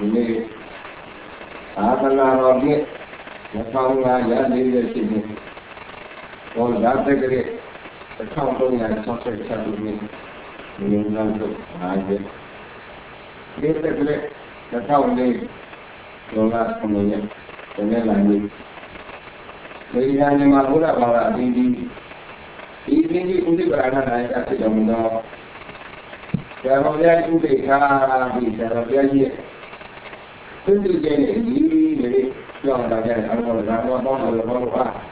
ini adalah orang yang tahu aja di sini. Kalau ada kerja, kalau yang sosial satu ini nanti aja. Dia kerja, tahu ni, lola semuanya, ini lagi. Jadi hanya mahu lah bawa ini undi berada naik atas jamudah. Kalau dia undi kah, bisa dia je. Tentu jadi ini yang ada orang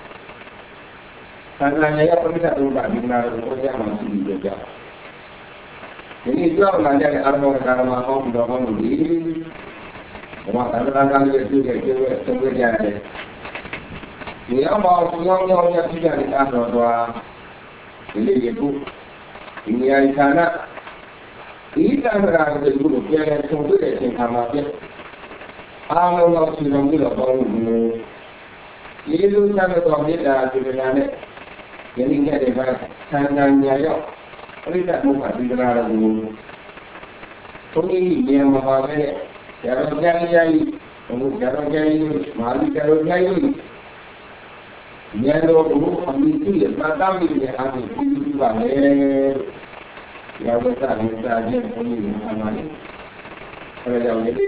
karena ya perlu berubah bina yang masih dijaga. Ini juga belajar orang mau mendorong ini. Rumah tangga itu juga jadi. Dia mau semuanya tidak ditahan doa. Ini itu ini yang sana. Kita berada di dulu yang sungguh yang sama dia. Allah sudah mula bangun. Itu sana tuan kita sebenarnya. Jadi dia ada sananya yo. Tidak bukan di dalam dulu. Ini dia mengawalnya. Jangan jadi, jangan jadi, mari jangan jadi. Dia dulu ambil itu ya, macam ini ambil itu juga yang besar aja ini namanya. Kalau jauh jadi,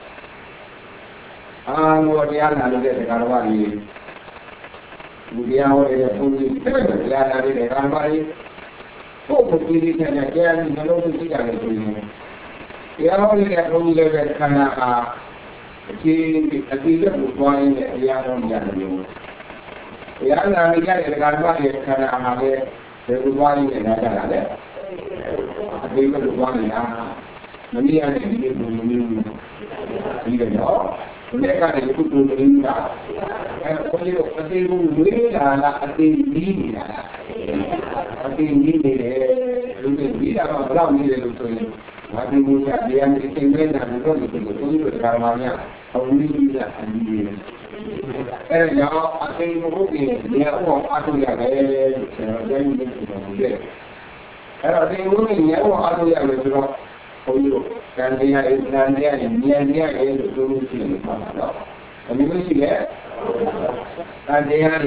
dia ada di kamar ini. Dia orang yang dia ada di kamar ini. Oh, begini saja dia kalau tidak ada. Ya orang yang lebih karena si dia bukan yang menjadi. Ya namanya dengan baik karena ada perubahan yang ada. Ada perubahan yang nanti ada di dunia. Tidak jauh. Mereka ada itu dunia. Kalau ada dunia ada ini. Ada ini tidak berapa ini itu. Tapi mulia dia disini dan itu karenanya ini tidak sendiri. Jauh ada mungkin dia atau yang jadi itu. Ada mungkin dia atau yang itu. Dan dia itu dulu sini. Ini mesti ya. Dan dia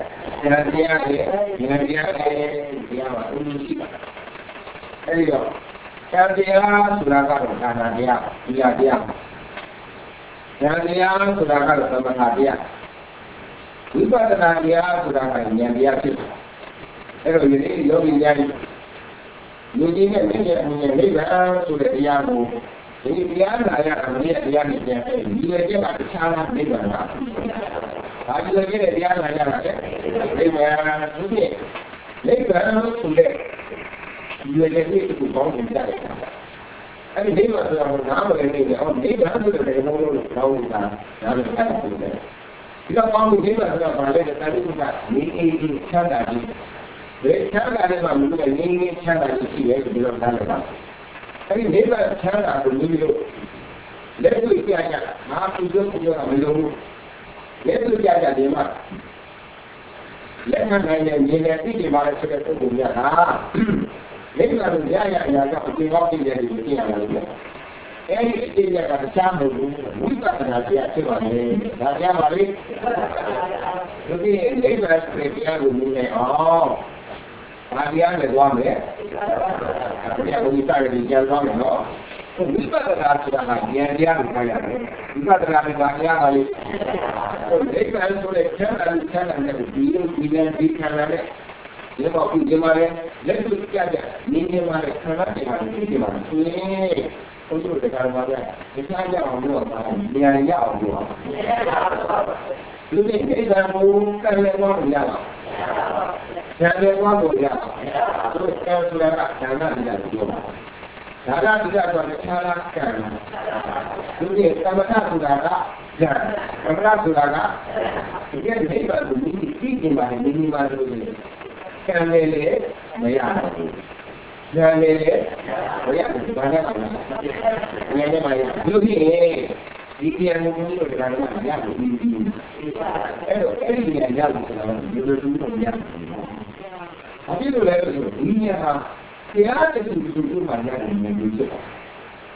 dia sudah kalau karena dia. Dan dia sudah kalau sama dia. Ibadah dia sudah kan dia sih. Jadi yo jadi. Jadi ini sudah dia bu. Jadi dia ada dia nggak salah dia nggak. Tapi lagi dia nanya dia sudah. Dia jadi itu kau tidak. Tapi dia masih nama ini dia sudah dari tahu tak. Kita tahu dia sudah pada tadi juga ini cara ni. Cara ni malu ini cara ni dia belum tahu. Tapi dia cara dulu. Lalu itu aja. Aku juga belum. Lalu itu aja dia mah. Lalu hanya dia malah sudah dunia. Lepas itu dia yang waktu jadi begini lagi. Dia akan campur, bukan dia cuma ni. Dia balik. Jadi dia seperti dulu ni. Oh, dia ada dua ni. Dia kita di jalan ni. Kita dah sudah dia berkaya. Kita dah berkaya kali. Dia sudah jalan dia di kanan. Dia mau pergi mana? Lalu kita ada ni mana? Kerana dia mana? Ni untuk dekat mana? Kita ada orang dia orang. Lalu kita bukan orang dia. Jadi orang dia. Terus kita sudah kerana dia tu. Cara tidak ada cara kerana. Lalu kita sudah ada. Kerana sudah ada. Dia tidak boleh di mana dulu. Kerana bayar, bayar banyak. Banyak bayar. Jadi dia mungkin berada di mana dia. Dia jalan selama dulu dia. Tapi dulu ini dia ada itu mana yang dulu.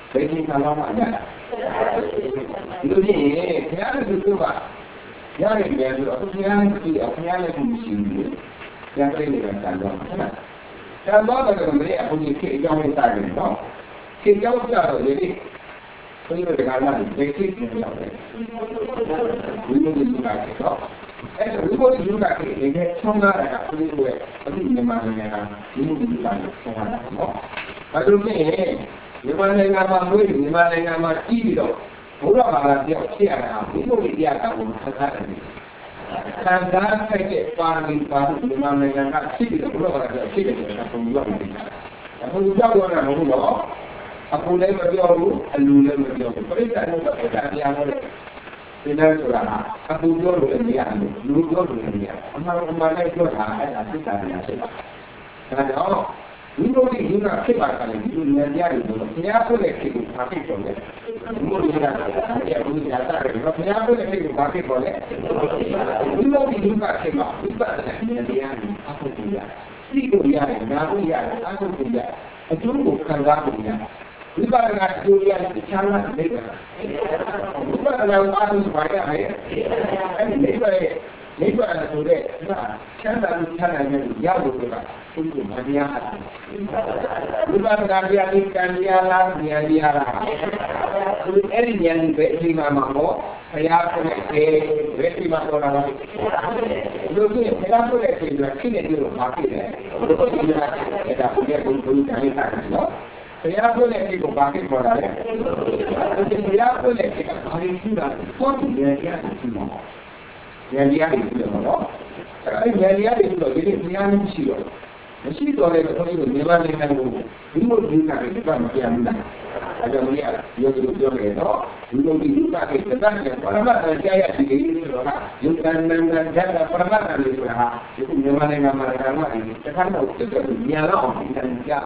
ဘယ်ချိန်ခံတော့မှရတာဒီလိုကြီးဘုရားရဲ့သူကရတယ်ပြန်ဆိုတော့ဘုရားနဲ့ကြည့်အောင်ဘုရားလည်းမရှိဘူးပြန်ပြည့်နေတာတန်တော့ဟုတ်လားတန်တော့တော့မလေးအခုကြီးခေအကြောင်းလေးစတယ်နော်ခေကြောင်းပြတော့လေဘုရားကလည်းဘယ်ခေပြန်ရောက်လဲဝိမုဒ္ဓဆိုတာတော့အဲ့ဒါဝိမုဒ္ဓဆိုတာကလည်းဆောင်းလာတာကဘုရားရဲ့အခုမြန်မာနိုင်ငံကဝိမုဒ္ဓဆိုတာဆောင်းလာတာနော်အဲ့လိုနဲ့မြန်မာနိုင်ငံမှာမွေးမြန်မာနိုင်ငံမှာကြီးပြီးတော့ဘုရားဘာသာပြောဖြစ်ရတာဝိမုဒ္ဓတရားကဘုရားထားတယ်ခံစားခဲ့တဲ့ပါဠိပါဠိမြန်မာနိုင်ငံကဖြစ်ပြီးတော့ဘုရားဘာသာပြောဖြစ်တယ်ဆိုတာဘုရားပြောနေတာအခုကြောက်တော့တာမဟုတ်တော့အခုလည်းမပြောဘူးအလူလည်းမပြောဘူးပြိဿတို့ကပြိဿတရားဟောတယ်ဒီလိုဆိုတာအခုပြောလို့လည်းမရဘူးလူပြောလို့လည်းမရအမှန်လည်းပြောတာအဲ့ဒါပြိဿတရားဖြစ်တာဒါကြောင့်ဒီလိုဒီကဖြစ်ပါကလည်းဒီလိုဉာဏ်ကြားတယ်ဆိုတော့ဘုရားဆိုတဲ့ခေတ်ကိုဘာဖြစ်ပေါ်လဲဒီလိုဉာဏ်ကြားတယ်ဘုရားတာတယ်ဘုရားဆိုတဲ့ခေတ်ကိုဘာဖြစ်ပေါ်လဲဒီလိုဒီကဖြစ်မှာဝိပဿနာဉာဏ်တရားကိုအခုသိရတယ်သိလို့ရတယ်နားလို့ရတယ်အခုသိရတယ်အကျိုးကိုခံစားလို့ရတယ်ဝိပဿနာကျိုးရတဲ့ချမ်းသာတဲ့ဝိပဿနာကိုအားလုံးပါရတယ်အဲ့ဒီနိဗ္ဗာန်ဆိုတဲ့ချမ်းသာလို့ချမ်းသာတဲ့ရောက်လို့ဆိုတာဘုရားမတရားဝိပဿနာတရားလေးကံတရားလားဉာဏ်တရားလားအဲ့ဒီဉာဏ်ပဲအချိန်မှမှာပေါ့ဘုရားဆိုတဲ့ဘယ်အချိန်မှပေါ်လာတာလဲလို့ဆိုရင်ဘုရားဆိုတဲ့အချိန်ကဖြစ်နေတယ်လို့မှာဖြစ်တယ်အဲ့ဒါဘုရားကိုဘုရားတိုင်းတာနော်ဘုရားဆိုတဲ့အချိန်ကိုဘာဖြစ်ပေါ်လာလဲဘုရားဆိုတဲ့အချိန်ကဘာလို့ရှိတာပေါ်တယ်ကြားရှိမှာဉာဏ်တရားတွေပြောတော့အဲ့ဒီဉာဏ်တရားတွေဆိုတော့ဒီနေ့ဘုရားမရှိတော့မရှိတော့လည်းဘုန်းကြီးတို့မြန်မာနိုင်ငံကိုဒီလိုဒီနာတွေကမပြန်ဘူးလားအဲကြောင့်မရယောဂီတို့ပြောနေတော့ဒီလိုဒီကကိစ္စကပရမတ်တရားရရှိတယ်ဆိုတော့ယုံနာနန္ဒဓာတ်ပရမတ်လို့ဆိုတာဟာဒီမြန်မာနိုင်ငံမှာဓမ္မအင်းတစ်ခါတော့တက်တက်ညံတော့အောင်ဒီတိုင်းကြား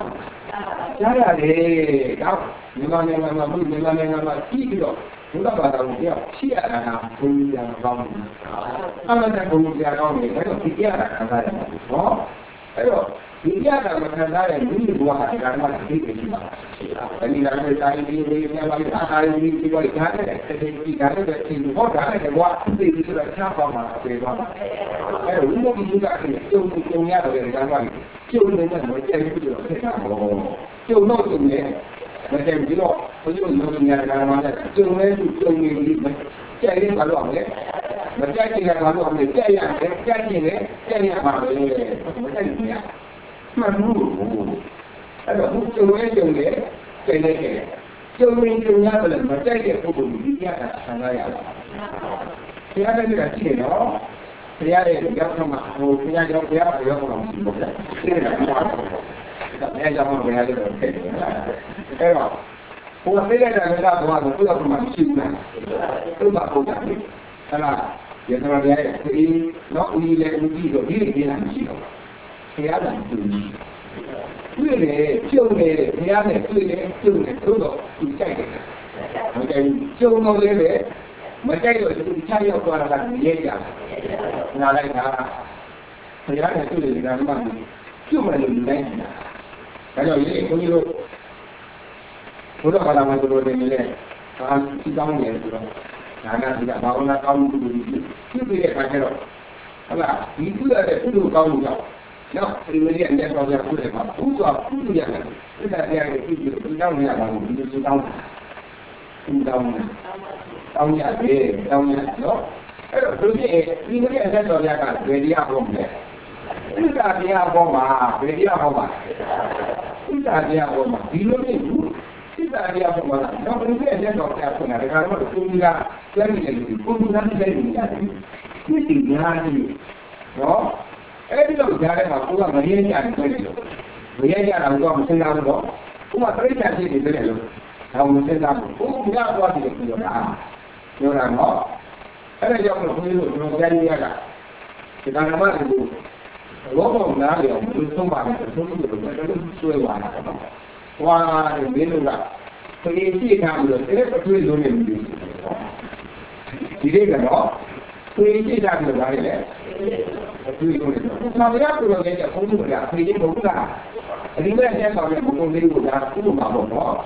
ရတယ်တော့မြန်မာနိုင်ငံမှာမြန်မာနိုင်ငံမှာကြီးပြီးတော့ဘုရားဘာသာကိုပြောရှိရတာကဘုရားကောင်းတယ်။အဲ့ဒါကဘုရားကောင်းတယ်အဲ့တော့ဒီကြတာခံစားရတယ်နော်။အဲ့တော့ဒီကြတာမခံစားတဲ့ဒီဘဝဟာဓမ္မအသိဖြစ်ပါ။ဒီလားတဲ့တိုင်းဒီမြန်မာပြည်အားအားကြီးဒီဘဝဓာတ်နဲ့ဒီဓာတ်နဲ့ဒီဘဝဓာတ်နဲ့ဘဝသိပြီးဆိုတာချပါမှာပြေပါ။အဲ့တော့ဘုရားကြီးကကျုံရတယ်ဓမ္မကြီးကျုံနေတဲ့မကျဲပြီးတော့ဖြစ်တာပေါ့။ကျုံတော့ကျုံနေမကျဲပြီးတော့ဘုရားလုံးညာဓမ္မနဲ့ကျုံနေကျုံနေပြီးကျဲရင်ဘာလို့အောင်လဲမကြိုက်ရင်ဘာလို့အောင်လဲကြက်ရတယ်ကြက်ရင်လည်းကြက်ရမှာပဲမကြိုက်ဘူးညာမှန်ဘူးအဲ့တော့ဘုရားကျုံနေကျဲနေတယ်ကျုံနေကျုံရတယ်မကြိုက်တဲ့ပုဂ္ဂိုလ်ဒီကြတာဆန္ဒရတာဘုရားလည်းကြည့်နော်ဘုရားရဲ့ကြောင့်မှဟိုဘုရားကြောင့်ဘုရားပြောတော့ရှိတယ်သိတယ်နော်အဲကြောင့်ဘုရားလည်းဖြစ်တယ်အဲ့တော့ဘုရားသိတဲ့ကလည်းတော့ဘုရားကမရှိဘူးလားသူကဘုရားလေအဲ့ဒါရတနာရဲ့ဒီတော့ဦးကြီးလည်းဦးကြီးတော့ဒီလိုပြတာမရှိတော့ဘုရားကသူတွေ့တယ်ကျုံတယ်ဘုရားနဲ့တွေ့တယ်ကျုံတယ်သို့တော့သူကြိုက်တယ်မကြိုက်ကျုံတော့လည်းပဲမကြိုက်တော့သူချရောက်သွားတာကရဲကြနားလိုက်တာဘုရားနဲ့တွေ့တယ်ကမှကျုံမယ်လို့ယူလိုက်တာဒါကြောင့်ဒီဘုန်းကြီးတို့ဘုရားဘာသာမှာတို့တယ်လေအာစီကောင်းတယ်ဆိုတော့ဒါကဒီကဘာဝနာကောင်းမှုတွေဖြစ်ပြီးတဲ့အခါကျတော့ဟုတ်လားဒီကုရတဲ့ကုသိုလ်ကောင်းမှုကြောင့်နော်ဒီလိုလေးနဲ့တော့ကြာကုတယ်မှာကုသိုလ်ကုသိုလ်ရတယ်ဒီကတရားကိုပြီးပြီးတော့ကြောင်းရတာကိုဒီလိုကောင်းတောင်းရတယ်တောင်းရတော့အဲ့တော့သူကြီးဒီလိုလေးအသက်တော်ရကဘယ်တရားဟောမလဲဒီကတရားဟောမှာဘယ်တရားဟောမှာဒီကတရားဟောမှာဒီလိုလေးစိတ္တတရားပေါ်မှာတော့ဘယ်လိုလဲလက်တော်ပြဆုံးတာဒါကတော့သူကကျန်နေတယ်ကိုယ်ကလည်းနေရတယ်ဒီစီညာကြီးနော်အဲ့ဒီတော့ကြားထဲမှာကိုယ်ကမရင်းကြတယ်ဆိုလို့မရင်းကြတာတော့မစဉ်းစားဘူးတော့ကိုယ်ကပြိဿဖြစ်နေတယ်လို့ဒါမှမစဉ်းစားဘူးကိုယ်ကသွားတယ်ပြောတာနော်အဲ့ဒါကြောင့်ဘုန်းကြီးတို့ကျွန်တော်ကြားရတာဒီကံမှာကိုဘောဘောနားရောသူဆုံးပါတယ်ဆုံးလို့တော့ဆွဲသွားတာနော်ဝါတဲ့မင်းတို့ကပြေးကြည့်ထားပြီးတော့တဲ့ပထွေးလုံးနေပြီဒီလေးကတော့ပြေးကြည့်ထားပြီးတော့ဗါလေပထွေးလုံးနေတော့ဆာမရကိုလည်းဘုန်းကြီးကအဖေကြီးဘုရားအဒီမဲ့တဲ့ဆောင်တဲ့ဘုံလေးကိုဒါကုလို့မှာပေါ့နော်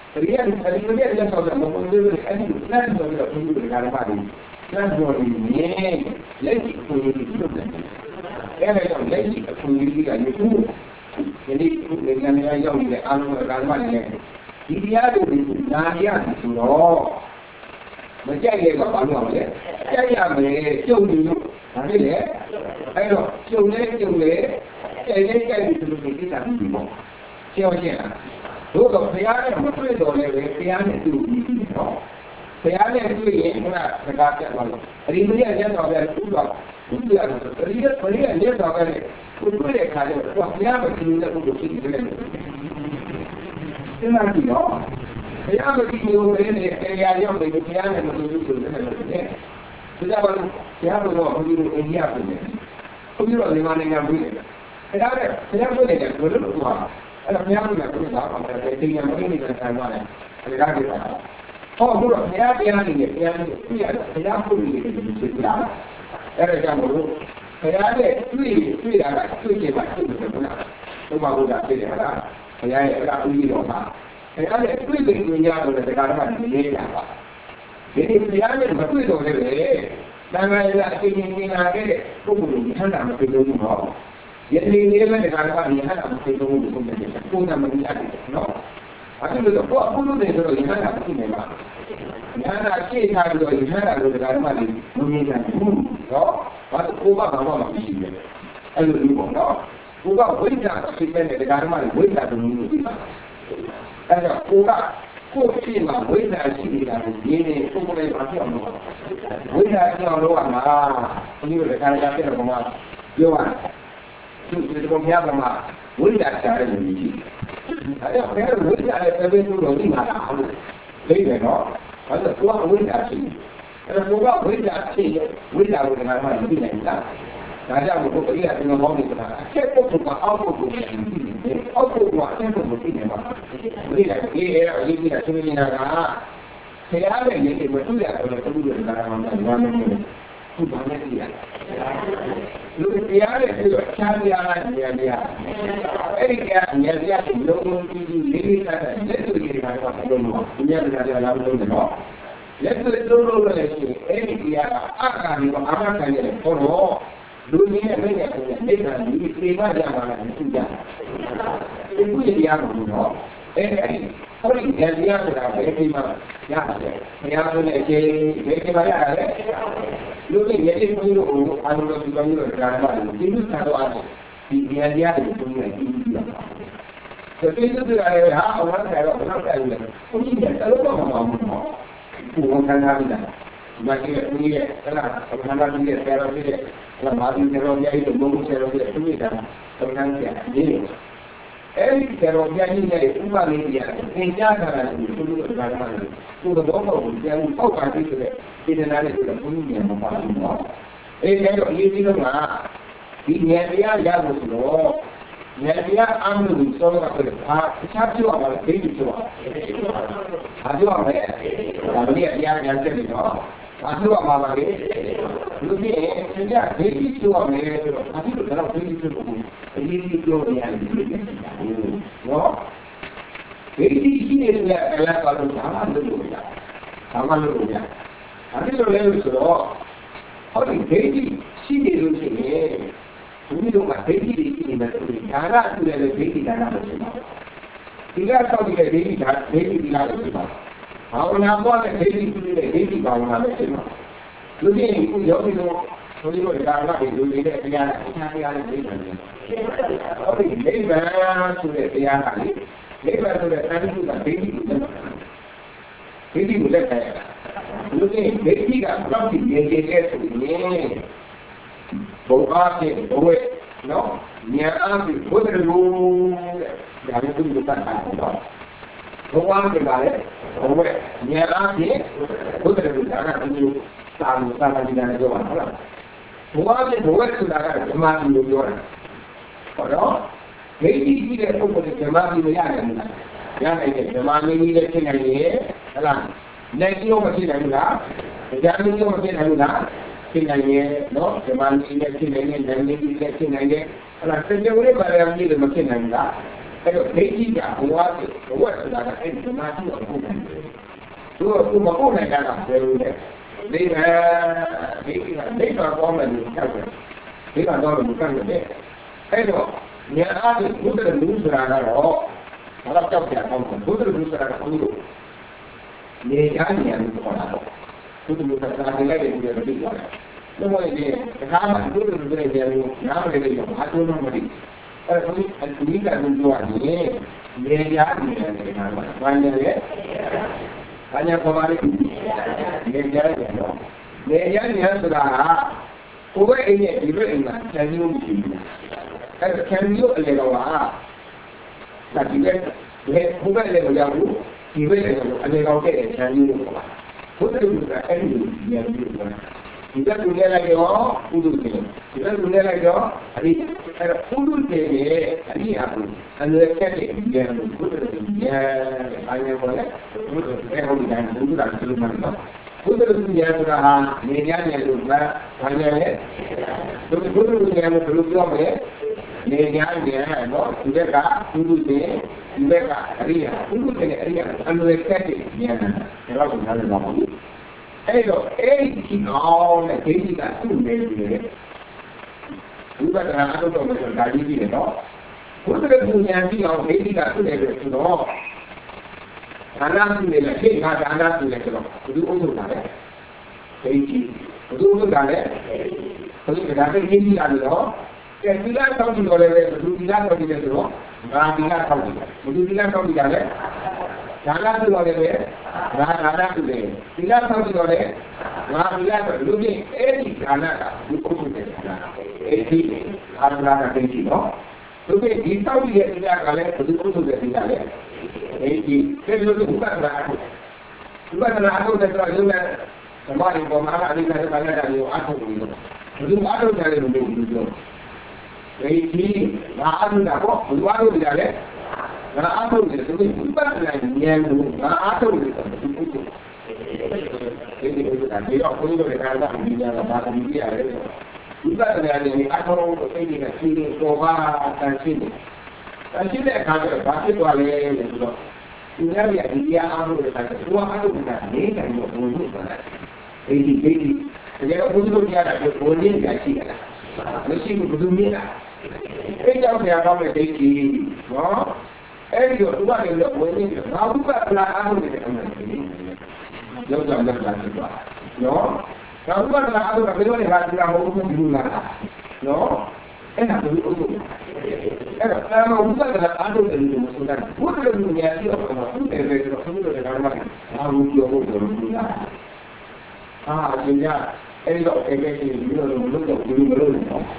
Rian dia saudara mempunyai ini plan saudara punya negara baru. Plan baru ini lagi punya itu kan. Yang lagi punya itu. Jadi dengan yang ini anu negara baru. Dia itu dia itu loh. Macam ni apa mahu dia? Saya ni jauh dulu. Ada le. Ayo jauh le. Saya itu kita semua. Siapa? Kalau saya ni betul dollar, saya ni tu, saya ni tu yang mana sekarang kalau, hari ni dia dollar tu lah, itu yang dia dollar, itu dia kaya, saya betul dia tu betul dia. Kenapa dia? Saya betul dia, saya yang betul dia betul dia. Sudah baru, saya baru betul dia punya, betul di mana yang boleh. Saya boleh dia betul tu. Kalau yang nak punya apa, yang ini kan mana, ada lagi apa. Oh, bukan yang ini, yang pun ini. Ada yang baru, saya ada, tu je macam tu mana. Tu baru dah ada. Saya ada ini orang. Saya ada tu yang ada dekat mana ini apa. Jadi saya ada betul tu le. Dan ada ini ada, pun hendak macam tu mau. Jadi dia dengan apa ni ada mesti tunggu tunggu saja. Puna menjadi, no. Aku tu buat pun dia tu ni ada mesti memang. Yang ada kita tu ni ada dengan apa ni menjadi, no. Baru kuba apa mesti dia. Alu ni pun, no. Kuba boleh kita dengan apa ni boleh tu ni. Ada kuba kopi mah boleh sih dia ni boleh macam mana. Boleh macam mana? Ini dekat kita rumah. Jual. Itu punya apa? Boleh ada ni. Ada orang boleh ada tapi tu lagi mana? Boleh no? Ada tua boleh ada. Ada tua boleh ada. Boleh ada dengan mana ini tak? Ada buku dia dengan mau ni kan. Siapa pun apa pun. Apa pun siapa pun ini mah. Boleh ada. Ini ada sini nak. Saya ada ni betul ya kalau tu dengan mana tu banyak dia. Lu dia itu cari anak dia. Dia belum diri ada. Itu diri apa belum. Dia ada dalam belum. Itu dulu lagi. Dia akan akan dia follow. Dunia ni dia ni terima dia mana sudah. Itu dia belum. Orang dia sudah terima. Ya, yang ni dia ada. Lu ni jadi dulu anu dulu kerana itu satu ada. Dia itu punya ini. Tapi itu ada orang ada. Ini kalau mau. Bukan kan. Macam ni kalau dia kalau dia kalau mari dia itu belum dia itu dah. Sebenarnya dia. Kalau dia ni umar dia. Ini jangan dulu kerana tu doa dia tahu kan itu. Ini nanti kita punya masalah. Kalau ini juga, ini dia jago slow. Dia ambil soal apa? Siapa apa? Ini siapa? Ada apa? Kalau dia yang jadi no. Ada apa lagi? Jadi sejak ini siapa? Tapi kalau ini siapa? Ini dia yang no. Jadi ini adalah kalau sama dulu ya. Tapi kalau itu, orang jadi sini dulu sini, ini tu macam jadi ini macam cara tu ada jadi cara macam. Tiga tahun dia jadi bila macam. Orang nampak jadi tu dia jadi kalau macam. Jadi itu jauh itu cara itu dia ada jadi. Orang jadi mana tu dia ada. Dia tu ada tu jadi. Jadi boleh saya. Jadi basic apa sih dia ni? Bawa ni, bawa, no? Ni apa? Bawa dulu. Jangan tu bukan apa. Bawa ni balik. Bawa ni apa? Bawa dulu. Jangan tu sama di dalam jalan. Bawa tu dah jemaah dulu. Kalau basic dia tu boleh jemaah dulu yang ini jemaah ni dia kena ni, alam. Nanti orang masih nak, jangan orang masih nak, kena no, zaman ini kena nanti kena kalau kerja boleh barang ni masih nak, အဲ့တော့ဒိဋ္ဌိကဘဝဆိုဘဝဆိုတာကအဲ့ဒီဓမ္မရှိတော့ပုဂ္ဂိုလ်သူမဟုတ်နိုင်တာကဘယ်လိုလဲဒီကဒိဋ္ဌိကောင်းတယ်လို့ပြောတယ်ဒီကတော့ဘုရားရဲ့အဲ့တော့ညာအားဖြင့်ဘုဒ္ဓလူဆိုတာကတော့ဘာလို့ကြောက်ကြအောင်ဘုဒ္ဓလူဆိုတာကဘုလို့နေကြနေရတယ်ပြောတာပေါ့ဘုဒ္ဓလူဆိုတာကလည်းဒီလိုပဲပြောတယ်လို့မို့ဒီခါမှာဘုဒ္ဓလူတွေပြောလို့နားမလည်လို့ဘာလို့မသိအဲ့ဒါကိုအတူတူကပြောရတယ်နေကြနေတယ်ခါမှာဘာလဲဘာညာပေါ်ပါလိမ့်နေကြရတယ်နော်နေကြနေဆိုတာကိုယ်ပဲအိမ်နဲ့ဒီလိုအိမ်မှာဆန်းလို့မရှိဘူးအဲ့ဒါဆန်းလို့အလေတော့ဟာဒါဒီပဲဘုရားလည်းမရောက်ဘူးဒီပဲလည်းအလေတော့တဲ့ဆန်းလို့ပေါ့ဘုရားလူကအဲ့ဒီဉာဏ်ကြီးပေါ့ဒီကလူလည်းလိုက်ရောပုဒ်တယ်ဒီကလူလည်းလိုက်ရောအဲ့ဒီအဲ့ပုဒ်တယ်အဒီအကူအလေကတဲ့ဉာဏ်ဘုရားဉာဏ်ဘာညာပေါ်လဲဘုရားဟောဒီတိုင်းဘုရားကလူမှန်တော့ဘုဒ္ဓလူညာဆိုတာဟာနေရနေလို့ဘာညာလဲဘုဒ္ဓလူညာလို့ဘယ်လိုပြောမလဲနေရနေနော်ဒီဘက်ကဘုဒ္ဓတွေဒီဘက်ကအရိယာဘုဒ္ဓတွေအရိယာအလွယ်ကက်တဲ့ဉာဏ်ဒါတော့နားလည်ပါဘူးအဲ့တော့အဲ့ဒီကောင်နဲ့ဒိဋ္ဌိကသူ့နေတယ်ဘုရားကအထုတ်တော်မှာဒါကြီးကြီးတယ်နော်ဘုဒ္ဓလူညာပြီးအောင်ဒိဋ္ဌိကသူ့နေတယ်ဆိုတော့ဒါနစုနေလေခေတ်ကဒါနစုနေဆိုတော့ဘုသူအုပ်ချုပ်တာလေဒိဋ္ဌိဘုသူအုပ်ချုပ်တာလေဘုသူကဒါပဲဒိဋ္ဌိရတယ်တော့ကဲဒီလားတောင်းကြည့်တော့လေဘုသူဒီလားတောင်းကြည့်တယ်ဆိုတော့ငါဒီလားတောင်းကြည့်တယ်ဘုသူဒီလားတောင်းကြည့်တာလေဒါနစုတော့လေငါဒါနစုလေဒီလားတောင်းကြည့်တော့လေငါဒီလားလူကြီးအဲ့ဒီဒါနကဘုသူအုပ်ချုပ်တယ်အဲ့ဒီအာရဏကဒိဋ္ဌိနော်သူကဒီတောင်းကြည့်တဲ့ဒီလားကလည်းဘုသူအုပ်ချုပ်တယ်ဒီလားလေဒီကျေလို့ဘုရားကအားထုတ်တယ်ဆိုတော့လည်းဓမ္မတွေပေါ်မှာအနိစ္စကလည်းတာကိုအားထုတ်လို့ဘယ်သူအားထုတ်တယ်လို့ပြောဒီအားထုတ်တာပေါ့ဘယ်သူအားထုတ်ကြလဲငါအားထုတ်တယ်ဆိုပြီးဘုရားကလည်းဉာဏ်လို့ငါအားထုတ်တယ်ဆိုပြီးဘုရားဒီတော့ဘုရားကလည်းဒီညာကဘာသာပြီးရတယ်ဘုရားကလည်းအားထုတ်လို့သိနေတဲ့စီတော်ပါတန်ရှင်းတယ်တန်ရှင်းတဲ့အခါကျတော့ဘာဖြစ်သွားလဲဆိုတော့ဒီရရဒီတရားအားလို့တဲ့သူအားလို့တာနေတယ်လို့ဘုံလို့ဆိုတာဒီတကယ်ဘုရားတို့ကြားတာကိုဘုံရင်းကြရှိတာမရှိဘူးဘုသူမြင်တာအဲ့ကြောင့်ဆရာကောင်းတဲ့ဒိဋ္ဌိနော်အဲ့ဒီတော့သူကလည်းဝင်နေတယ်ငါဘုရားကလာအားလို့တဲ့အမှန်ကြီးရောက်တော့လက်လာဖြစ်သွားနော်ငါဘုရားကလာအားလို့ဘယ်လိုလဲဟာဒီကမဟုတ်ဘူးလားနော်အဲ့ဒါကိုဘုရားအဲ့တော့အာဘုရားကအားထုတ်တယ်လို့ဆိုတာဘုရားလူညာပြောတော့ဘုရားလည်းဆိုတော့ဘုရားကလည်းအာဘုရားကိုပြောလို့လားအာအရှင်ကအဲ့တော့အဲ့ဒီလိုလုပ်တော့ဘယ်လိုလုပ်လဲနော်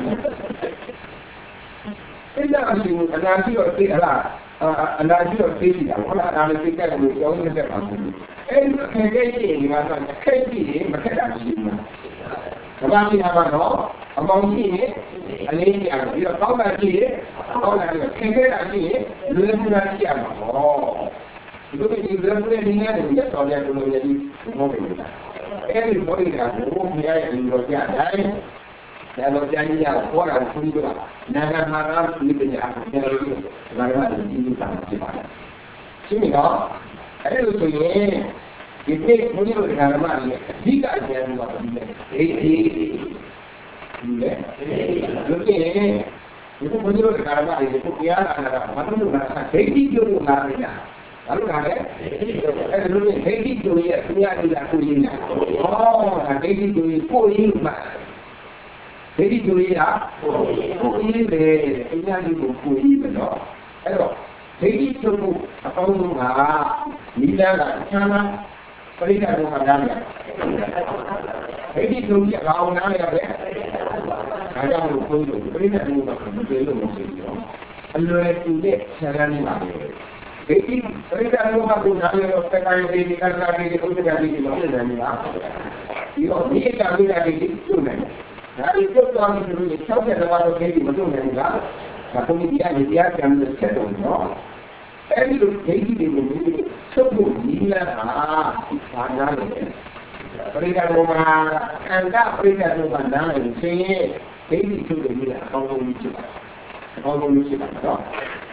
အဲ့ဒါအရှင်အနာတိတော့သိလားအနာတိတော့သိပြီလားဟုတ်လားဒါလည်းသိကြတယ်လို့ပြောနေတယ်ပါဘူးအဲ့ဒီခေတ်ကြီးဒီမှာတော့ခေတ်ကြီးမခက်တာရှိဘူးကဘာကြီးမှာတော့အပေါင်းကြီးရဲ့အလေးကြီးအောင်ပြီးတော့ကောင်းတာကြီးရဲ့ကောင်းတာကြီးခင်ခဲ့တာကြီးရဲ့လူလူနာကြီးရမှာဟောဒီလိုဒီလိုနဲ့ဒီနေ့ဒီတော့လည်းလူလူကြီးမဟုတ်ဘူးအဲ့ဒီဘောရီကဘုရားရဲ့လူတော်ကြတိုင်းဒါတော့ကြာကြီးရခေါ်တာသူတို့ကနာဂမာကဒီပညာအကျဉ်းလို့ဒါကလည်းဒီလိုတာဖြစ်ပါတယ်ရှင်းပြီနော်အဲ့လိုဆိုရင်ဒီကိစ္စဘုရားတို့ဓမ္မရဲ့အဓိကအကျဉ်းကတော့ဒီလေအေးဒီလေလူကြီးဒီဘုရားတို့ဓမ္မရဲ့ကိုကြားလာတာဘာလို့လဲဒိဋ္ဌိကျိုးလို့လာနေတာဘာလို့လဲအဲ့ဒါလို့ဒိဋ္ဌိကျိုးရဲ့ဘုရားတို့ကကိုရင်းတာဟောဒိဋ္ဌိကျိုးကိုရင်းမှာဒိဋ္ဌိကျိုးရကိုရင်းတယ်အညာကြီးကိုကိုရင်းပဲတော့အဲ့တော့ဒိဋ္ဌိကျိုးအပေါင်းကနိလကချမ်းသာပရိသတ်တို့ကနားရတယ်ဒိဋ္ဌိကျိုးကြီးအကောင်နားရတယ်ဒါကြောင့်လို့ဘုန်းကြီးတို့ပရိသတ်တို့ကမပြေလို့မရှိဘူးတော့အလွယ်တူတဲ့ဆရာကြီးပါပဲဒိဋ္ဌိပရိသတ်တို့ကကိုနားရတော့စကားရေးဒီကစားရေးဒီဥစ္စာတွေလို့ပြောနေတယ်ဒီတော့ဒီကံလေးတွေပြုနေတယ်ဒါဒီပြုတ်သွားပြီဆိုရင်၆၀လောက်တော့ခေဒီမပြုတ်နိုင်ဘူးလားဒါပုံကြီးတရားကြီးတရားကံလို့ဆက်တော့နော်အဲ့ဒီလိုဒိဋ္ဌိတွေကိုချုပ်ဖို့ညီလာတာဘာနာလဲပရိသတ်တို့မှာအန္တပရိသတ်တို့ကနားလည်ခြင်းဒိဋ္ဌိချုပ်တယ်ကြီးအကောင်းဆုံးကြီးဖြစ်ပါတယ်အကောင်းဆုံးကြီးဖြစ်ပါတယ်နော်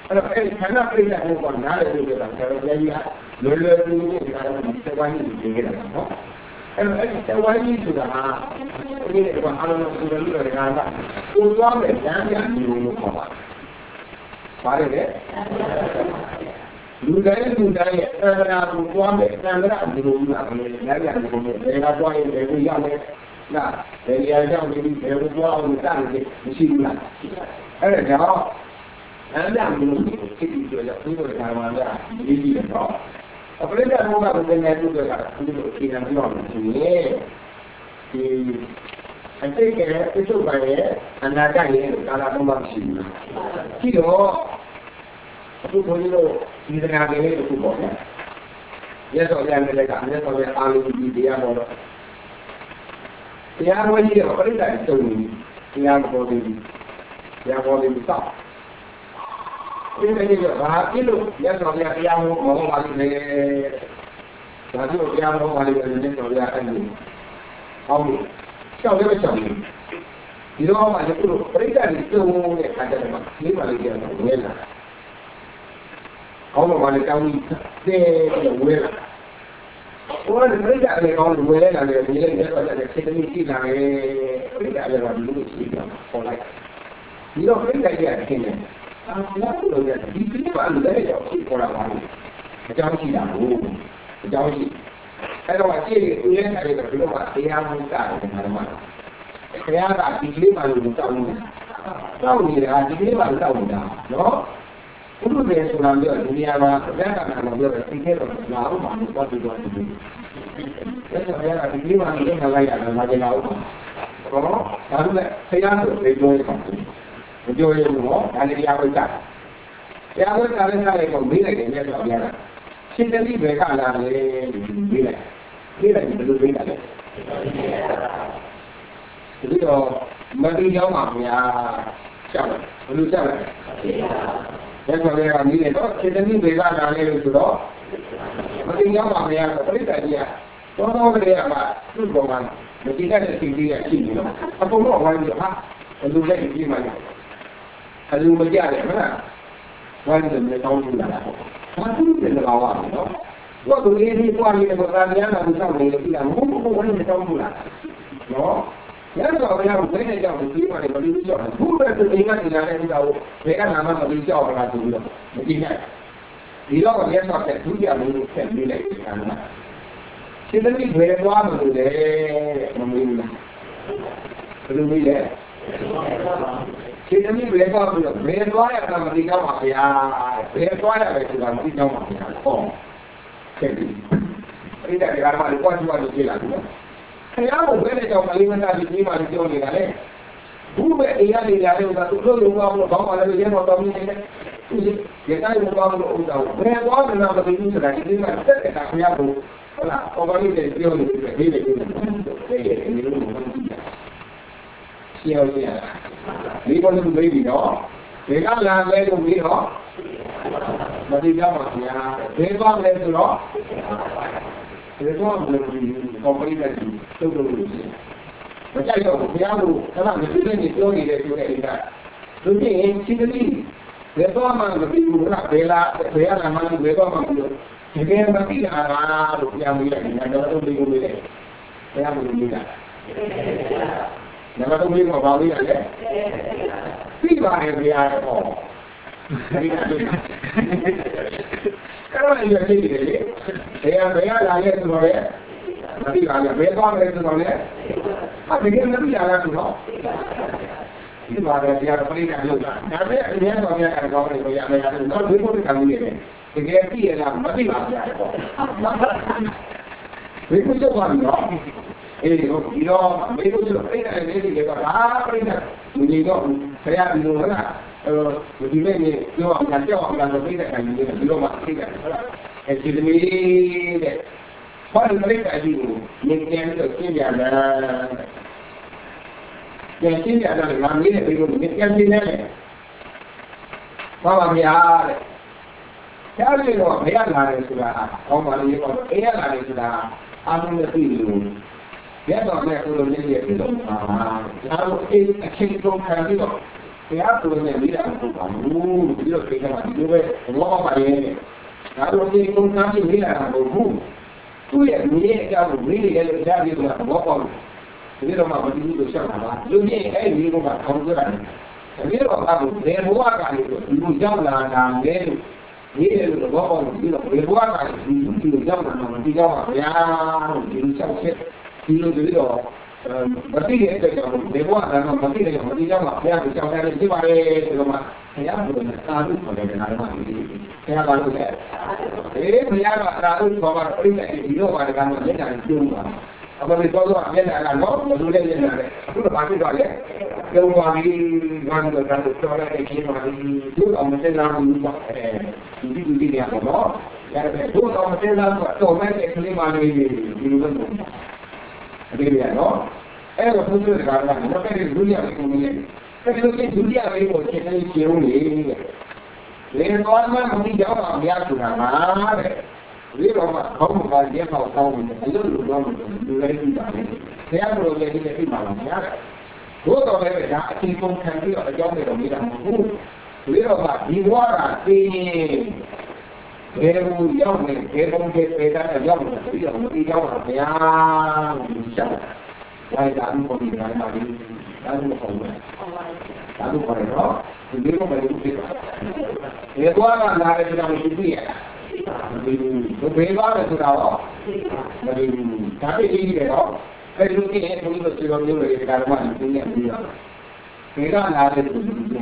ခန္ဓာပြိတ္တာကိုကနားလည်လို့ပြောတာဆရာတော်ကြီးကလွယ်လွယ်ကူကူနဲ့ဒါတော့ဒီသဝိုင်းကြီးပြင်ခဲ့တာနော်အဲ့ဒီသဝိုင်းကြီးဆိုတာဟာဒီနေ့ကအားလုံးဆိုတယ်လို့လည်းငါကကိုသွားမယ်ဉာဏ်ပြန်မျိုးလို့ခေါ်ပါတယ်။ပါတယ်လေလူတိုင်းရဲ့သံဃာကိုသွားမယ်သံဃာဒီလိုမျိုးကလည်းဉာဏ်ပြန်မျိုးနဲ့ဒါကသွားရင်ဘယ်ကိုရောက်လဲလားဘယ်နေရာရောက်နေပြီဘယ်ကိုသွားအောင်စတယ်မရှိဘူးလားအဲ့ဒါကြောင့်အဲ့ဒါမျိုးကိုသိပြီးတော့ဒီလိုဓမ္မကရေးကြည့်တော့အပရိသတ်ဘုရားကိုသင်တယ်လို့ပြောတာဒီလိုအခြေခံပြောလို့ဆိုရင်ဒီအတိတ်ကပြစ္ဆုတ်ပါရဲ့အနာဂတ်ရဲ့ကာလသုံးပါးရှိဘူး။ရှိတော့အခုဘုန်းကြီးတို့ဒီသနာတွေလေးတစ်ခုပေါ့ဗျာ။ရက်တော်ပြန်လည်းကအရက်တော်ပြန်အားလုံးဒီတရားပေါ်တော့တရားဝကြီးတော့ပြိတ္တာတုံးတရားပေါ်ပြီးတရားပေါ်ပြီးစောက်ဒီနေ့ကဘာဖြစ်လို့ရက်တော်ပြန်တရားဟောမဟုတ်ပါလိမ့်မယ်။ဒါကြောင့်တရားဟောပါလိမ့်မယ်ရက်တော်ပြန်အဲ့ဒီအောင်ရှောက်လည်းရှောက်တယ်ဒီတော့မှလည်းသူတို့ပြိတ္တာတွေတုံးတဲ့အခါကျတော့ဒီမှာလေးကတော့ဝဲလာကောင်းတော့မှလည်းတောင်းပြီးတဲ့ဝဲလာဟိုကပြိတ္တာတွေကောင်းလို့ဝဲလာတယ်ဒီလေးကတော့လည်းစိတ်သမီးရှိလာတယ်ပြိတ္တာတွေကတော့လူလို့ရှိတယ်ပေါ်လိုက်ဒီတော့ပြိတ္တာတွေအချင်းနဲ့ဘာလို့လဲဒီပြိတ္တာလူတွေရောက်ရှိပေါ်လာပါလို့အကြောင်းရှိတာကိုအကြောင်းရှိအဲ့တော့ကြည့်ဦးရဲနေတယ်ဒီလိုမှတရားမှတာတယ်မှာတော့ဘုရားကဒီကလေးမှလို့တောင်းနေတာတောင်းနေတာဒီကလေးမှတောင်းနေတာနော်ဘုရားရဲ့ဆိုတာပြောဒီနေရာမှာဘုရားကလည်းပြောတယ်ဒီကလေးတော့လာအောင်ပါတော့ဒီတော့ဒီအဲ့တော့ဘုရားကဒီကလေးမှလည်းလာလိုက်ရတယ်မကြလာဘူးဘောဒါဆိုလည်းဆရာတို့လေပြောရအောင်မပြောရဘူးနော်ဒါလည်းတရားဝိတာတရားဝိတာလည်းစားလိုက်တော့မေးလိုက်တယ်မြတ်စွာဘုရားကရှင်တတိဘယ်ကလာလဲမေးလိုက်ဘယ်လိုမေးတာလဲဒီတော့မတိရောက်ပါဗျာရှောက်ဘယ်လိုရှောက်လဲရက်ဆိုရကမိနေတော့ရှင်တတိဘယ်ကလာလဲလို့ဆိုတော့မတိရောက်ပါဗျာဆိုပြိတ္တာကြီးကတော့ကလေးကမှသူ့ပေါ်မှာမတိတဲ့စီလေးကရှိနေတော့အကုန်လုံးဝိုင်းပြီးဟာဘယ်လိုလဲဒီမှာလဲအလူမကြတယ်ဟုတ်လားဝိုင်းတယ်မြေတောင်းလို့လာတာဘာသူ့ပြန်လာပါတော့တော့သူလေးကြီးသွားနေတဲ့ဘာသာများလာလို့စောင့်နေလို့ပြတာမဟုတ်ဘူးဝိုင်းနေတောင်းလို့လာနော်ရတော့ဘယ်ရောက်ဘယ်နဲ့ကြောက်ဒီမှာလည်းမလို့ကြောက်ဘူးဘယ်သူအိမ်ကနေလာတဲ့ဥစ္စာကိုဘယ်ကနာမှမလို့ကြောက်လာဆိုပြီးတော့မကြည့်နိုင်ဒီတော့ရက်တော့တဲ့ဒုတိယမျိုးကိုဆက်ပြီးလိုက်တာနော်ရှင်သမီးဘယ်သွားမလို့လဲမမေးဘူးလားဘယ်လိုမေးလဲရှင်သမီးဘယ်သွားမလို့ဘယ်သွားရတာမသိတော့ပါဗျာဘယ်သွားရပဲဆိုတာမသိတော့ပါဗျာဟောဆက်ပြီးအဲ့ဒါကလည်းဘာလို့ကြွားလို့ပြေးလာလို့ဆရာကဘယ်နဲ့ကြောင့်မလေးမသားကြီးမှပြောနေတာလဲဘူးပဲအိမ်ကနေလာတဲ့ဥစ္စာသူတို့လုံးအောင်လို့ဘောင်းပါလည်းရဲတော်တော်မြင်နေတယ်သူရတိုင်းဘောင်းလို့ဥစ္စာကိုဘယ်သွားမလဲမသိဘူးဆိုတာဒီမှာတက်တဲ့ခါရကိုဟုတ်လားအော်ဘာလို့လဲပြောနေတယ်ဒီလေဒီလိုမျိုးရှင်းအောင်ရဒီပေါ်လို့မေးပြီးတော့ဒီကလာလဲလို့ပြီးတော့မသိကြပါဗျာဘယ်သွားလဲဆိုတော့ဒီတော့ဘယ်လိုဒီကော်မတီကတုတ်လို့မကြိုက်တော့ဘုရားကိုခဏမသိတဲ့နေပြောနေတဲ့ပြောတဲ့အိမ်ကသူပြင်းချင်းတတိဘယ်တော့မှမသိဘူးလားဘယ်လာမှမဘယ်တော့မှမလို့ဒီကနေ့မသိတာလားလို့ပြောမိလိုက်တယ်တော့တုတ်လေးကိုလေးတယ်ဘုရားကိုလေးတာနမတော်လေးကဘာလို့လဲသိပါတယ်ဘုရားဟောဒီကအဲ့တော့ရည်ရည်လေးဘယ်လာလဲဆိုတော့လေမသိပါဘူးဘယ်သွားမလဲဆိုတော့လေအဲ့ဒီကနေ့မသိရလားဆိုတော့ဒီမှာလည်းတရားပရိသတ်လို့ဒါပေမဲ့အရင်ကများကတော့ကောင်းတယ်လို့ရမယ်တော့ဒီကိုခံနေတယ်တကယ်သိရလားမသိပါဘူးဒီကိုကြောက်ပါတော့အေးဒီတော့မေးလို့ပြိတ္တာလေးတွေကဘာပြိတ္တာဒီတော့ဆရာဒီလိုလားဒီနေ့ပြောအောင်ကြောက်အောင်လာလို့ပြိတ္တာကနေဒီလိုမှသိတယ်ဟုတ်လားအဲဒီသမီးတဲ့ဘာလို့ပြိတ္တာကြီးကိုမြင်ကြလို့ရှင်းပြလာတယ်ရှင်းပြလာတယ်ငါမေးတယ်ဒီလိုမြင်ပြန်နေတယ်ဘာပါဗျာတဲ့ဆရာလေးတော့ဘယ်ရလာလဲဆိုတာကောင်းပါလေပေါ့အေးရလာတယ်ဆိုတာအားလုံးသိလို့ရတော့လည်းကိုလိုလေးရဲ့လို့ဒါတော့အေးအချင်းဆုံးခံပြီးတော့တရားသူနဲ့မိတာမဟုတ်ပါဘူးဒီလိုကိစ္စမှာဒီလိုပဲဘောပါရဲ့ဒါတော့ဒီကုန်းသားကြီးမိတာမဟုတ်ဘူးသူ့ရဲ့မိရဲ့အကြောင်းကိုမိရဲ့လည်းကြားပြီးတော့ဘောပါဘူးဒီလိုမှမတည်ဘူးလို့ရှောက်တာပါလူကြီးအဲ့ဒီလိုမှခေါင်းကြရတယ်ဒီလိုကဘယ်ဘဝကနေဒီလိုရောက်လာတာလဲလို့ဒီလိုဘောပါဘူးဒီလိုဘယ်ဘဝကနေဒီလိုရောက်လာတာဒီကြောင့်ပါဗျာဒီလိုချက်ချက်ဒီလိုတော့မသိတဲ့အတွက်ကြောင့်ဒီဘဝကတော့မသိတဲ့ကြောင့်ဒီကြောင့်ပါဘုရားကိုကြောက်တယ်ရှိပါတယ်ဆိုတော့မှဘုရားကသာဓုခေါ်တယ်နားမှာဒီဘုရားကလို့လေဘုရားကသာဓုခေါ်ပါပြိတ္တိဒီလိုပါကတော့မျက်နှာကျုံပါအခုဒီတော့မျက်နှာကတော့ဘယ်လိုလဲမျက်နှာလဲအခုတော့ဘာဖြစ်သွားလဲကျုံပါပြီဘာလို့လဲဆိုတော့လည်းခင်းပါပြီသူ့အောင်မစလာဘူးပေါ့ဒီနေရာတော့ရတယ်သူ့အောင်မစလာတော့မဲ့တဲ့ကလေးမလေးဒီလိုပဲအဲ့ဒီကတော့အဲ့တော့ဘုရားကလည်းတော့တဲ့ဒုတိယကိုမြင်တယ်အဲ့ဒီလိုဒုတိယလေးကိုချက်ချင်းရှင်းဦးလေလေတော့မှမပြီးတော့အများဆိုတာပါတဲ့ဒီတော့မှခေါင်းမှာရက်ပေါက်ကောင်းတယ်အဲ့လိုလိုတော့လူလေးကြည့်တာလေဆရာတို့လည်းဒီနေ့ပြပါလားများတယ်ဘို့တော်လည်းဒါအချင်းကုန်ခံပြီးတော့အကြောင်းတွေတော့မိတာမဟုတ်ဘူးဒီတော့မှဒီဘဝကသိရင်ဘယ်လိုရောက်နေဘယ်ပုံပဲပေတာရောက်နေပြီးတော့ဒီကြောင့်ပါဗျာလို့ရှောက်ဒါကအမှုပေါ်နေတာပါဒီဒါကမဟုတ်ဘူးဒါတို့ခေါ်ရတော့ဒီလိုပဲလုပ်ဖြစ်တာဒီကွာကလာတဲ့ကြောင့်ဒီပြည့်ရဒီဘယ်ပါလဲဆိုတော့ဒီဒါပေကြီးတယ်တော့အဲ့ဒီကိစ္စကိုဘုရားပြောလို့ရတယ်ကာရမဒီနေ့ပြီးတော့ဒီကလာတဲ့သူ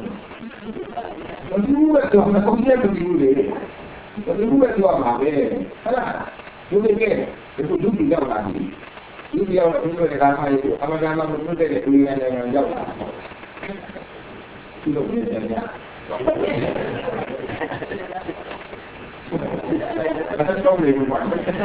ကတော့မကုန်တဲ့လူတွေလေဘယ်လိုပဲပြောမှာပဲဟဲ့လားဒီလိုကဒီလူတွေရောက်လာပြီလူတွေရောက်လာပြီးတော့ဒါမှလည်းအမှန်တမ်းမှမဟုတ်တဲ့လူတွေလည်းရောက်လာဒီလိုဖြစ်တယ်ညာဒါတော့လေဘာ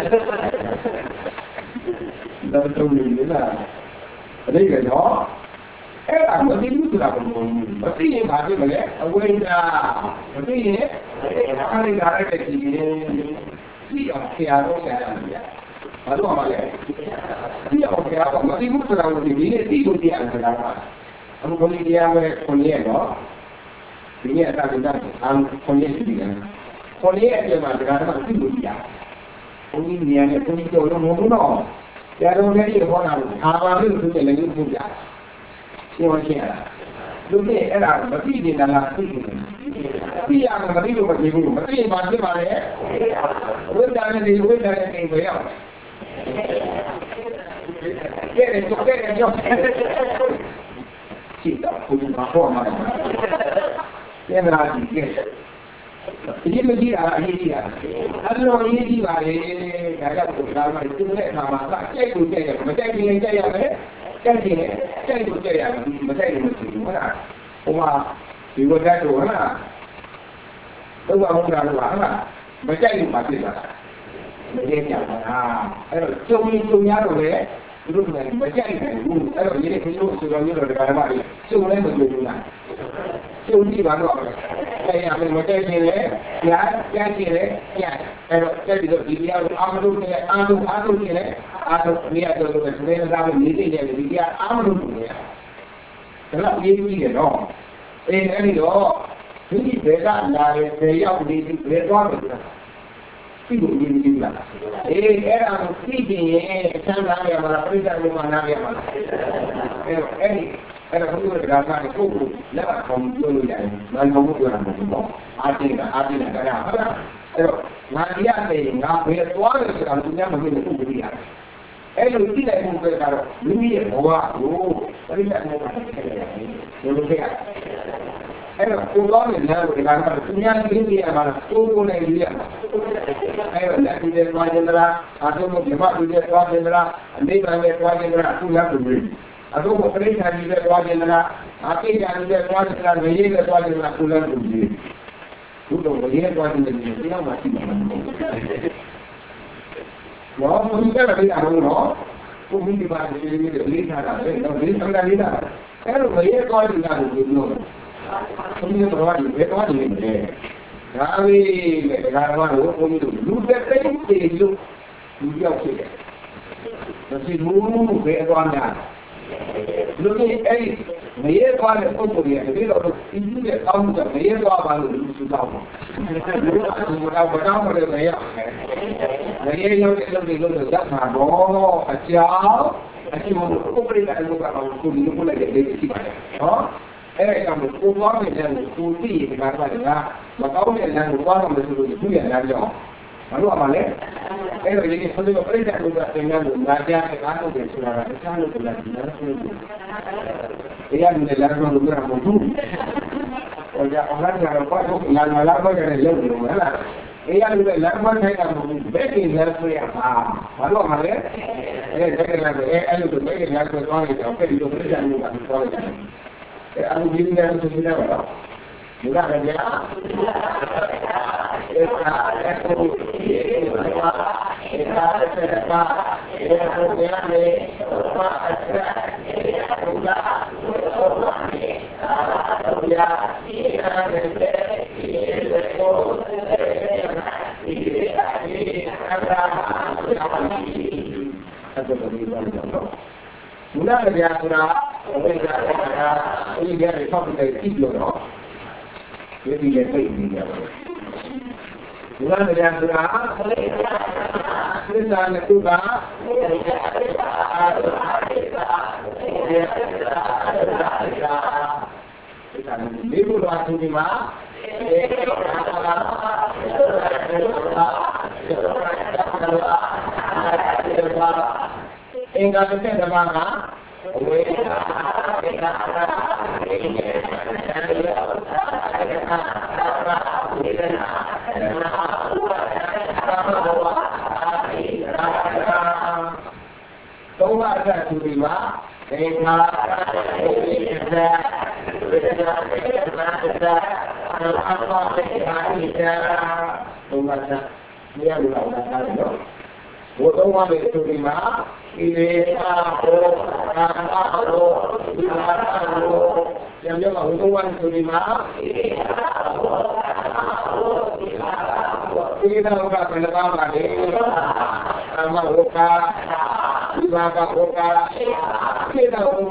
ဒါတော့လေလားအဲ့ဒီကတော့အဲ့ဒါမသိဘူးဆိုတာကိုမသိရင်ဘာဖြစ်မလဲအဝိဇ္ဇာမသိရင်အားရရတဲ့ကြည့်ရင်သိအောင်ဆရာတော်ဆရာကြီးဘာလို့မလဲသိအောင်ဆရာတော်မသိဘူးဆိုတာကိုဒီနေ့သိလို့တရားဆိုတာကအခုဘုရားတရားပဲခွန်ရဲ့တော့ဒီနေ့အတားကတော့ခွန်ရဲ့ရှိတယ်ခွန်ရဲ့အပြင်မှာတရားတော်သိလို့တရားဘုန်းကြီးနေရာနဲ့ဘုန်းကြီးတို့တော့မဟုတ်ဘူးတော့တရားတော်လည်းဒီဟောတာလို့အာပါလို့သူလည်းလည်းพูดကြရှင်းရှင်းရလူတွေအဲ့ဒါမသိနေတာလားသိတယ်သိရမှာမသိလို့မသိဘူးမသိရင်ဘာဖြစ်ပါလဲဝိဒါနဲ့ဒီဝိဒါနဲ့ဒီပဲရောက်ကဲတယ်ကြောရှိတော့ဘုရားဟောမှာကျန်တာဒီကဲဒီမကြီးအားအရေးကြီးတာအဲ့လိုအရေးကြီးပါလေဒါကြောင့်ဘုရားကသူ့ရဲ့အခါမှာကြိုက်ကိုကြိုက်ရမကြိုက်ရင်ကြိုက်ရမယ်ကြိုက်တယ်ကြိုက်လို့ကြိုက်ရမကြိုက်လို့မရှိဘူးဟုတ်လားဟိုမှာဒီဝတ်တတ်တော့ဟုတ်လားတော့ဘာမှမလုပ်ပါဟုတ်လားမကြိုက်လို့ပါဖြစ်တာမကြိုက်ကြပါလားအဲ့တော့ကျုံရတော့လေသူတို့ကမကြိုက်ဘူးအဲ့တော့ဒီနေ့ခင်ဗျားဆိုတော့မျိုးတော့ဒကာဓမ္မတွေကျုံလဲမကြိုဘူးလားကျုံကြည့်ပါတော့အဲ့ရမယ်မကြိုက်ရင်လည်းညာကြားကြည့်လေညာအဲ့တော့ကြိုက်ပြီးတော့ဒီတရားကိုအာမလို့နဲ့အာလို့ကြည့်လေအာလို့နေရာတော့ဆိုတဲ့သားကိုနေသိတယ်ဒီတရားအာမလို့နေရဒါတော့ရေးပြီးတယ်နော်အဲ့ဒီတော့ဒီဘက်ကလာတယ်ဘယ်ရောက်နေပြီဘယ်သွားပြီသိလို့ရေးပြီးလားအဲ့ဒါကိုသိခြင်းရဲ့အချမ်းသာရမှာပြိဿလူမနာရမှာအဲ့ဒါဘုရားကဘာကိုကိုလက်ခံပြောလို့ရတယ်။ဘာလို့ပြောရမလဲပေါ့။အားတင်းကအဲ့ဒါဟုတ်လား။အဲ့တော့ငါရတယ်ငါဘယ်သွားလဲဆိုတာသူများမသိဘူးသူသိရတယ်။အဲ့လိုသိတဲ့ဘုရားကတော့မိမိရဲ့ဘဝကိုပြိဿလူမနာခဲ့တယ်။ဘယ်လိုဖြစ်ရလဲ။အဲ့တော့ကိုတော်နဲ့လည်းဒီကတော့သူများသိနေရမှာကိုနဲ့သိရမှာ။အဲ့တော့လက်ဒီတဲ့သွားခြင်းလားအထုံးမြမလူတဲ့သွားခြင်းလားအနေနဲ့လည်းသွားခြင်းလားသူများကိုသိအခုပရိသတ်ကြီးတဲ့သွားခြင်းလားအကိညာကြီးတဲ့သွားခြင်းလားဝေရေးတဲ့သွားခြင်းလားကုလန်ကိုကြည့်ဘုတော့ဝေရေးသွားခြင်းလည်းတရားမှရှိမှာမဟုတ်ဘူး။ဘာမှမကြရဘူးအောင်နော်ဘုမိဒီပါရှိနေတယ်လေးထားတာပဲတော့ဒီသံဃာလေးတာအဲ့လိုဝေရေးသွားခြင်းလားကိုပြောလို့ဘုမိတော်ကဘယ်သွားနေလဲဒါပဲလေဒါကတော့ဘုမိတို့လူသက်သိတယ်လို့လူရောက်ဖြစ်တယ်မရှိဘူးဘယ်သွားများလူကြီးအဲ့ဒီမရဲသွားတဲ့ပုံပေါ်ရတယ်ဒီတော့ဒီလူရဲ့အောင်းကမရဲသွားပါလို့လူစုတော့ဘူးလူကတော့ဘာတော့မလဲမရမရဲရောက်တဲ့လူတွေလို့ရမှာတော့အကြောင်းအချို့ကိုပြိတ္တအလုပ်ကတော့ကိုလူကိုလည်းဒေးရှိပါတယ်နော်အဲ့ဒါကြောင့်ကိုသွားနေတဲ့ကိုသိရတာကမကောင်းတဲ့လမ်းကိုသွားတော့မယ်ဆိုလို့သူ့ရဲ့လမ်းကြောင်းမလို့အမှလည်းအဲ့တော့ဒီကိစ္စကိုပြိတ္တအလုပ်ကသင်ရလို့ငါကြားတဲ့ကားလုပ်တယ်ဆိုတာကတခြားလို့ပြောတာဒီလိုဆိုလို့တရားလူတွေလမ်းကြောင်းလို့ပြောတာမဟုတ်ဘူးဟိုကြအောင်လာကြတော့ဘာလို့ငါလာတော့ကြတယ်လုပ်တယ်မလားတရားလူတွေလမ်းမထိုင်တာမဟုတ်ဘူးဘယ်ကိစ္စဆိုရမှာမလို့အမှလည်းအဲ့ဒါတကယ်လည်းအဲ့လိုပဲငါဆိုသွားနေတော့ပြိတ္တလို့ပြိတ္တအလုပ်ကသွားတယ်အဲ့အလူကြီးများဆိုနေတာပါလားဒီကလည်းကြာအဲ့ဒါအဲ့ဒါဒီဘာအဲ့ဒါအဲ့ဒါအဲ့ဒါလည်းဘာအဲ့ဒါအဲ့ဒါမူလဗျာဆိုတာဝိဇ္ဇာဆိုတာဒီကြတဲ့ဆောက်တဲ့ကြည့်လို့တော့ဒီလည်းသိနေကြပါဘူးမူလဗျာဆိုတာသစ္စာနဲ့သူကဒီလိုပါသူဒီမှာအင်္ဂါတစ်ချက်တစ်ပါးကဝေဒနာဝေဒနာဝေဒနာဝေဒနာသုံးပါးအချက်သူဒီမှာအင်္ဂါဝေဒနာဝေဒနာဝေဒနာအစအပဝေဒနာဣဒာသုံးပါးချက်မြတ်လူတော်တာတော့ဘုသုံးပါးရဲ့သူဒီမှာဣရေသာဟောနာဟောဒီမာဟောပြန်ပြောမှာဘုသုံးပါးသူဒီမှာဣရေသာဟောနာဟောဒီမာဟောဣရေသာဟောကဘယ်လိုပါလဲအမဟောကဒီမာကဟောကဣရေသာဟော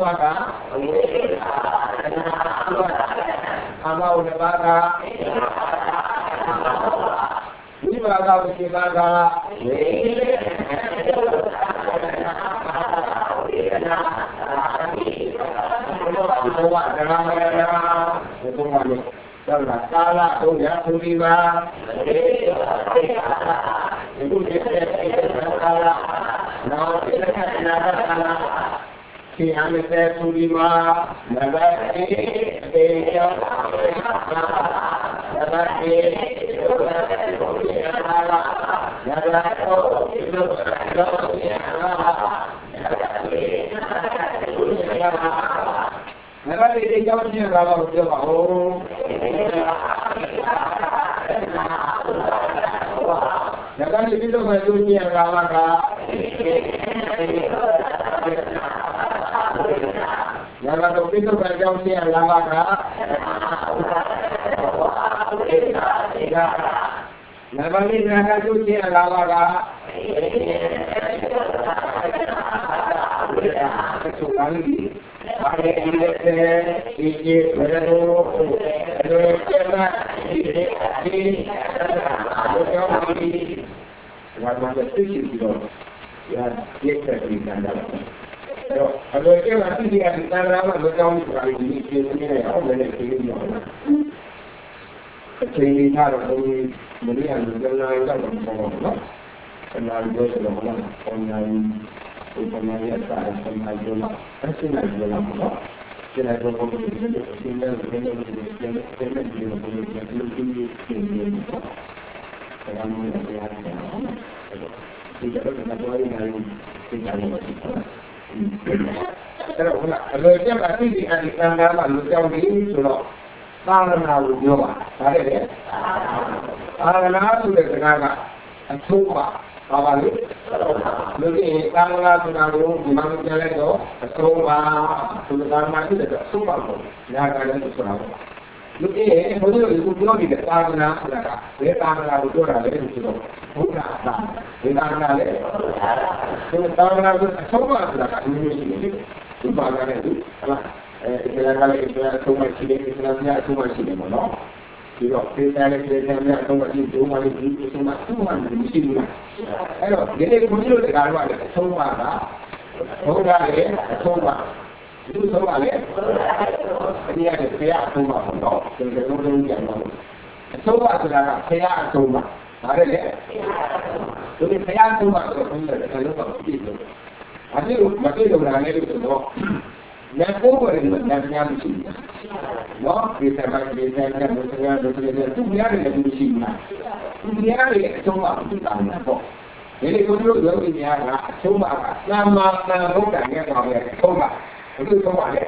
ကအမဟောနဘာကဒီမာကဝိသေမာကဝေဘဝဓမ္မရဏဘုရားရဲ့သစ္စာကာလသုံးရသူဒီပါဒီကုသိုလ်ရဲ့ကာလနောက်ဒီကနာကာလဒီအမေသေသူဒီပါနဘတိတေယောနဘတိကာလနဘတောဒီလိုနဘာလေးကြောင်းချင်းလာတော့ပြောပါဦးနဘာလေးပြီးတော့မှသူညံလာမှာကနဘာတော့ပြီးတော့မှကြောင်းချင်းလာမှာကနဘာလေးနာကသူချင်းလာမှာကဆိုလာလိမ့်ပါတယ်ဒီလေဒီကျေဘယ်လိုကျမဒီဘုရားမီဘာမှသိရှိပြီးတော့ရာရက်တဲ့ဒီကံတာတော့အလိုကျမှသိရှိတဲ့တန်ခါမှမကြောင်းဘူးဒီကျေနေရအောင်လည်းသိနေရအောင်အချိန်ကြီးတော့ဘုရားမရိယာလူကလည်းတော့ပေါ့နော်အနာလိုဆိုတော့မလားပုံညာဒီပုံညာရဲ့အစားအစာမှာပြောလို့အရှင်းလိုက်ပြောလို့နော်ကျန်တဲ့ဘုရားဒီလိုရှင်းတဲ့ဘုရားဒီလိုကျန်တဲ့ဒီလိုဘုရားဒီလိုရှင်းရှင်းနေတယ်။ဒါမှမဟုတ်ဘုရားတယ်။ဒီကတော့ကတော့ရင်းနေတယ်ကြားလို့ရှိတယ်။အဲ့တော့ဟုတ်လားအလိုကျမှအသိဒီအဒီကံကမှလူကြောင်းပြီးဆိုတော့သာသနာလို့ပြောပါဒါလည်းလေသာသနာဆိုတဲ့စကားကအဆုံးပါဘာပါလဲလူကြီးသာသနာဆိုတာကိုဒီမှာပြောလိုက်တော့အဆုံးပါသူကသာသနာဖြစ်တဲ့အဆုံးပါလို့ညာကလည်းဆိုတာပါလူကြီးဘုရားကိုပြောနေတဲ့သာသနာဆိုတာကဘယ်သာသနာကိုပြောတာလဲဆိုတော့ဘုရားသာဒီသာသနာလေဒီသာသနာကိုအဆုံးပါဆိုတာကအမျိုးမျိုးရှိတယ်သူ့ဘာသာနဲ့သူဟုတ်လားဒီကလည်းအဆုံးမရှိတယ်ဒီကလည်းအဆုံးမရှိတယ်ပေါ့နော်ဒီတော့ဒီကလည်းဒီကလည်းအဆုံးမရှိဘူးဘာလို့ဒီအဆုံးမရှိဘူးလားအဲ့တော့ဒီနေ့ဘုန်းကြီးတို့တရားတော်ကအဆုံးပါကဘုရားရဲ့အဆုံးပါဒီဆုံးပါလေဒီရတယ်ဘုရားအဆုံးပါတော့ဒီလိုလုံးလုံးကြတော့အဆုံးပါဆိုတာကဘုရားအဆုံးပါဒါလည်းလေဒီဘုရားအဆုံးပါဆိုတော့ဘုရားလည်းလုံးပါပြည့်တယ်အဲ့ဒီမတိလို့လည်းလည်းဆိုတော့ဉာဏ်ကိုယ်ကိုယ်နဲ့ဉာဏ်များမရှိဘူး။နော်ဒီစကားဒီစကားနဲ့ဘုရားတို့လည်းသူများတွေလည်းမရှိဘူး။သူများတွေအဆုံးအဖြစ်တောင်းတာပေါ့။ဒီလိုကိုတို့ယောဂီများကအဆုံးအကသာမန်ဘုရားနဲ့တော်ရဲ့အဆုံးအဘယ်လိုဆုံးပါလဲ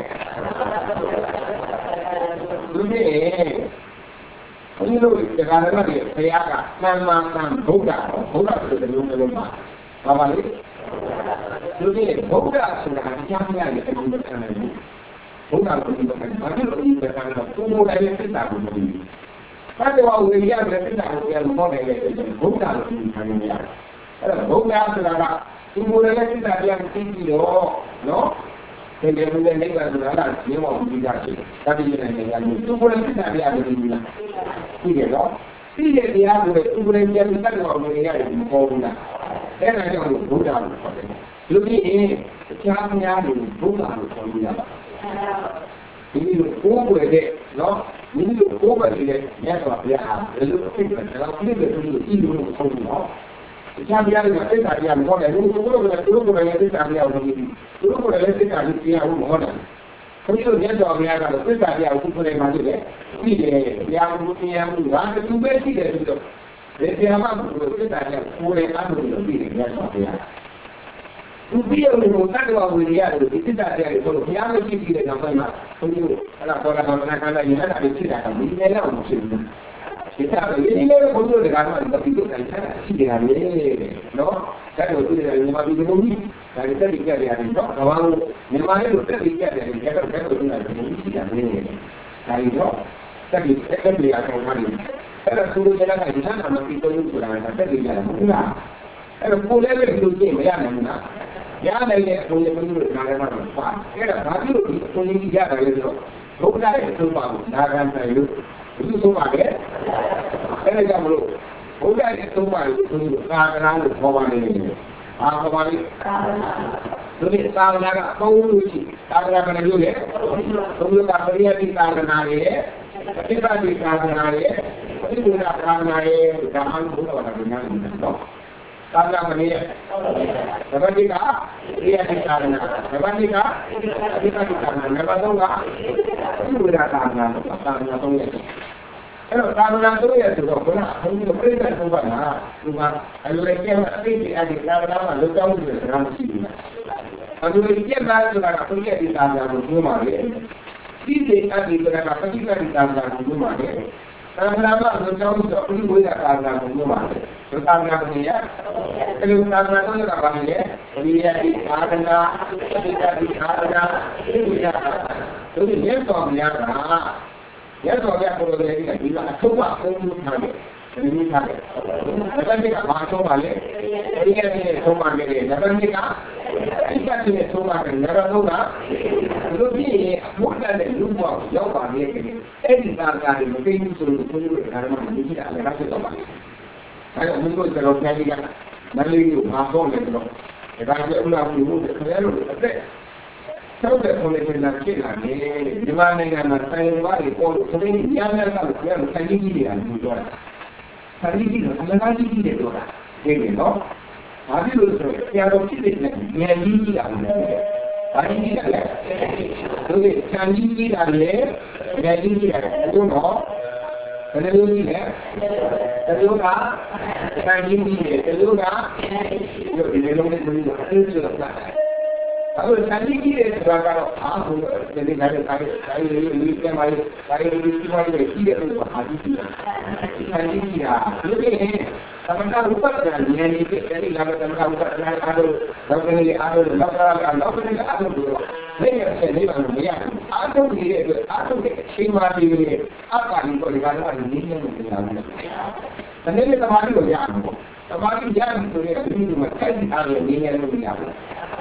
။ဒီနေ့ဘုရားတို့တရားတော်တွေဘုရားကသာမန်ဘုရားဆိုတဲ့မျိုးမျိုးပါ။ဘာပါလဲဒီနေ့ဘုရားဆိုတာအကျမ်းများရဲ့အမှုတွေခံနေတယ်ဘုရားကိုဒီလိုပဲဘာလို့ဒီလိုခံတော့သူ့မိုးလည်းသိတာကိုမသိဘူး။ဘာလို့ဝိရိယနဲ့သိတာကိုပြန်မောနေလဲဘုရားကိုဒီခံနေရတယ်။အဲ့တော့ဘုရားဆိုတာကသူ့မိုးလည်းသိတာပြန်သိပြီးတော့နော်ဒီလိုမျိုးနဲ့နေတာဆိုတာကဒီမောင်ကြီးကြတယ်။ဒါပြည်နေနေရတယ်သူ့မိုးလည်းသိတာပြန်သိပြီးလား။သိတယ်နော်။သိတဲ့တရားကိုသူ့မိုးလည်းပြန်သိတာကိုမနေရတယ်မပေါ်ဘူးလား။အဲ့ဒါကြောင့်ဘုရားကိုခေါ်တယ်လူကြီးအချားများလို့ဘုရားကိုခေါ်လို့ရပါဒီလိုကိုယ်ွယ်တဲ့နော်ဒီလိုကိုယ်ွယ်တဲ့မြတ်စွာဘုရားဘယ်လိုဖြစ်လဲတော့ဒီလိုသူတို့ဤလိုကိုခေါ်လို့နော်အချားများလို့သိတာတရားမဟုတ်တယ်သူတို့ကလည်းသိတာတရားကိုသိတယ်သူတို့ကလည်းသိတာတရားကိုမဟုတ်တယ်ဘုရားမြတ်စွာဘုရားကတော့သိတာတရားကိုခုနေမှသိတယ်သိတယ်တရားကိုတရားမှုကသူပဲသိတယ်ဆိုတော့ဒီတရားမှသိတာတရားကိုယ်ရအားလို့သိတယ်မြတ်စွာဘုရားသူပြီးရုံကိုတတ်တော်ဝိရိယကိုဒီစိတ္တတရားကိုဘုရားမရှိကြည့်တဲ့နောက်ပိုင်းမှာဘုန်းကြီးတို့အဲ့ဒါပေါ်လာမှခန္ဓာရင်အဲ့ဒါတွေဖြစ်တာကဒီလည်းတော့မရှိဘူး။ဒီသာဒီလည်းဘုန်းကြီးတို့ကတော့ဒီလိုတိုင်းဆက်ရှိကြတယ်နော်။ဒါတို့ဒီလည်းမြန်မာပြည်ဘုန်းကြီးဒါတွေတက်ပြီးကြရတယ်နော်။ကဘာလို့မြန်မာလေးတို့တက်ပြီးကြတယ်ကြတော့ဒီလည်းဘုန်းကြီးရှိတယ်။ဒါကြီးတော့တက်ပြီးအကောင်မှလည်းအဲ့ဒါသူတို့ကလည်းဒီသမ်းမှာပြီးတော့ဆိုတာကတက်ပြီးကြတယ်ဟုတ်လား။အဲ့တော့ကိုယ်လည်းဒီလိုကြည့်မရနိုင်ဘူးလား။ရနိုင်တဲ့အဆုံးလေးမျိုးတွေနားထဲမှာပါအဲ့ဒါဘာဖြစ်လို့ဒီအဆုံးလေးကြီးရတယ်လဲဆိုတော့ဘုရားရဲ့အဆုံးပါကိုနာခံတယ်လို့ဒီဆုံးပါလေအဲ့ဒါကြောင့်မလို့ဘုရားရဲ့အဆုံးပါကိုသူတို့သာသနာလို့ခေါ်ပါနေတယ်။အားခေါ်ပါလိမ့်။ဒီသာသနာကအပေါင်းလို့ရှိသာသနာကလည်းလို့လေဘုရားကပရိယတိသာသနာရဲ့အတိပ္ပတိသာသနာရဲ့အတိပ္ပဒသာသနာရဲ့ဒါမှမဟုတ်ဘုရားကလည်းနားနေတယ်နော်သာသနာမင်းရဲ့ဓမ္မတိကရိယတိသာသနာဓမ္မတိကအဓိကတိသာသနာနံပါတ်3ကဝိရာသာသနာသာသနာ3ရဲ့အဲ့တော့သာသနာ3ရဲ့ဆိုတော့ဘုရားဘုန်းကြီးတို့ပြိဿသုံးပါးမှာဒီမှာအလိုလည်းကျဲအသိအဒီသာသနာမှာလောကောင်းလို့ဆိုတာမရှိဘူးလားအလိုလည်းကျဲတာဆိုတာကဘုရားဒီသာသနာကိုပြောမှာလေဒီစိတ်အဒီဆိုတာကပဋိက္ခဒီသာသနာကိုပြောမှာလေသာသနာမှာလောကောင်းဆိုပြီးဝိရာသာသနာကိုပြောမှာလေသာသနာကိုရအဲ့လိုသာသနာကိုရပါမယ်လေဒီရဒီသာသနာဒီသာသနာဒီရတို့ဒီတော်များတာရသော်ရပေါ်တယ်ဒီကအထုပ်အဆုံးထားတယ်ဒီနည်းထားတယ်ဒါပေမဲ့ဘာဆုံးပါလဲဒီကနေ့ဆုံးပါမယ်ဒါပေမဲ့ဒီကနေ့ဆုံးပါမယ်ဒါတော့ကလူကြီးဘုရားနဲ့လူပေါင်းရောက်ပါလေအဲ့ဒီသာကာတွေမသိဘူးဆိုလို့ဘုရားကဓမ္မမှာဒီကလည်းဆက်တော့ပါအဲ့တော့ဘုရားကတော့ပြန်ပြီးကမလေးကိုမဟုတ်လေတော့ဒါကလည်းဥလာဘူးလို့ခရလို့အသက်ဆောက်တဲ့ပုံလေးကလည်းဖြစ်လာတယ်ဒီမှာနိုင်ငံမှာဆိုင်ဘာတွေပေါ်လို့ဆိုရင်ညံ့တယ်လို့ပြောတယ်ဆိုင်ကြီးတွေအတူတော့ဆိုင်ကြီးတွေအမှန်တရားကြီးတွေတော့ဒီလိုနော်ဘာဖြစ်လို့ဆိုတော့ဆရာတော်ဖြစ်တဲ့ဉာဏ်ကြီးကြီးတာလည်းဘာကြီးကြီးလဲသူကဉာဏ်ကြီးကြီးတာလည်းဉာဏ်ကြီးကြီးတာတို့တော့ဘယ်လိုကြီးလဲတလူကဆိုင်ကြီးကြီးတယ်တလူကဒီလိုလုံးလေးဆိုတော့အဲ့လိုဆိုတာအခုစံကြီးကြီးတဲ့ဆိုတာကတော့အားကိုဒီနေ့လည်းတိုင်းလေးပြန်ပါလေတိုင်းလေးကြီးပါလေကြီးတယ်လို့ဟာကြီးတယ်စံကြီးကြီးဟာဒီလိုသမဏဥပဒနာဉာဏ်ကြီးတဲ့ဒီလာကသမဏဥပဒနာအားလို့တော့ကနေအားလို့တော့ကတော့ကနေအားလို့လည်းရတဲ့နေပါလို့မရဘူးအားထုတ်နေတဲ့အတွက်အားထုတ်တဲ့အချိန်မှဒီလိုအပ္ပါလိကိုဒီကတော့နည်းနည်းမပြောင်းဘူး။ဒါနဲ့သမာဓိကိုရအောင်ပေါ့။သမာဓိရရင်ဆိုရင်ဒီလိုမှတိုက်အားလို့နည်းနည်းလို့မရဘူး။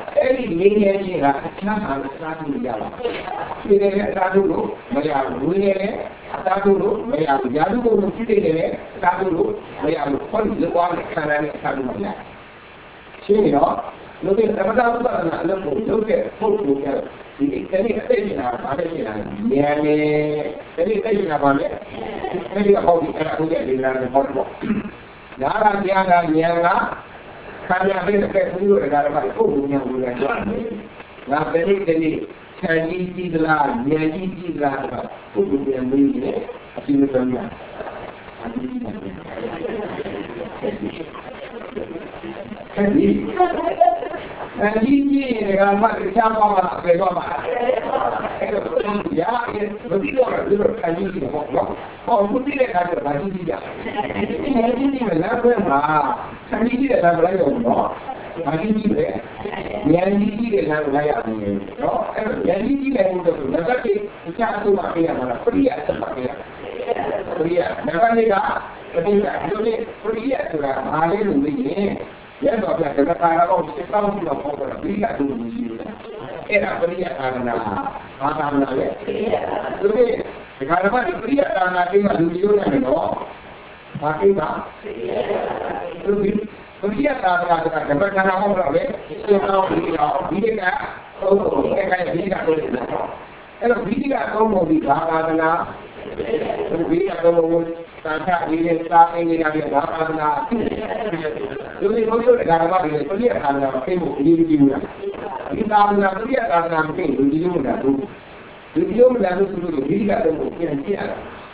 အဲ့ဒီငြိမ်းချမ်းခြင်းကအချမ်းသာအစားထိုးရပါဖြစ်နေတဲ့အစားထိုးလို့မရဘူးဝင်နေတဲ့အစားထိုးလို့မရဘူးယာတုဘုံလို့ဖြစ်နေတဲ့အစားထိုးလို့မရဘူးခွန်လို့သွားတဲ့ခံရတဲ့အစားထိုးမရရှင်းရောလို့ဒီသမထဥပဒနာအလုပ်ကိုလုပ်တဲ့ပုဂ္ဂိုလ်ကဒီတနေ့အသိဉာဏ်ဘာလဲရှိတာလဲဉာဏ်နဲ့တနေ့အသိဉာဏ်ဘာလဲအဲ့ဒီအဟောဒီအဲ့ဒါကိုလည်းနားနဲ့ဟောတော့နားရတရားကဉာဏ်ကခံရတဲ့ဘုရားကပုဂ္ဂိုလ်ဉာဏ်ကိုလည်းငါတနေ့ခြံကြီးကြည့်သလားဉာဏ်ကြီးကြည့်သလားပုဂ္ဂိုလ်ဉာဏ်မင်းနဲ့အပြည့်အစုံရအဲ့ဒီကြီးကမှချမ်းပါမှာပဲတော့မှာအဲ့တော့ရာရဲ့ဘယ်လိုလဲဒီလိုအကြီးကြီးပေါ့နော်ဟောဘုရားရဲ့ခါကျတော့ဗာကြီးကြီးကြဒီငယ်ကြီးကြီးပဲလားပဲမှာအကြီးကြီးတဲ့လားမလိုက်တော့ဘူးနော်ဗာကြီးကြီးပဲငယ်ကြီးကြီးတဲ့လားမလိုက်ရဘူးနော်အဲ့တော့ငယ်ကြီးကြီးလည်းဟုတ်တယ်ငါကတိအချအဆုံးမပေးရမှာလားပရိယအဆုံးမပေးရပရိယငါကလည်းကပရိယဒီလိုပရိယဆိုတာအားလေးလို့မြင်ရင်ရတော့ပြတဲ့ကာရတော့စစ်တောင်းပြီးတော့ပေါ်တော့ပရိယတူလို့ရှိတယ်အဲ့ဒါပရိယကာရဏဘာသာနာလဲသူကဒီကာရမပရိယကာရဏတိမှလူမျိုးရတယ်နော်ဘာကိစ္စသူကပရိယကာရဏကဓမ္မကာရဟောတော့လေစေတောင်းပြီးတော့ဒီကတော့အဲ့ကဒီကတော့အဲ့တော့ဒီကတော့မဟုတ်ဒီဘာသာနာဒီကတော့သာသနာ့ရေးစာအင်းကြီးတွေဘာသာနာဒီလိုမျိုးတွေဒါမှမဟုတ်ပရိယသာသနာကိုအရေးကြီးဘူးလားဒီသာသနာပရိယသာသနာကိုဒီလိုမျိုးလားဒီလိုမျိုးလားဆိုလို့ဒီကတော့ပြန်ကြည့်ရတာ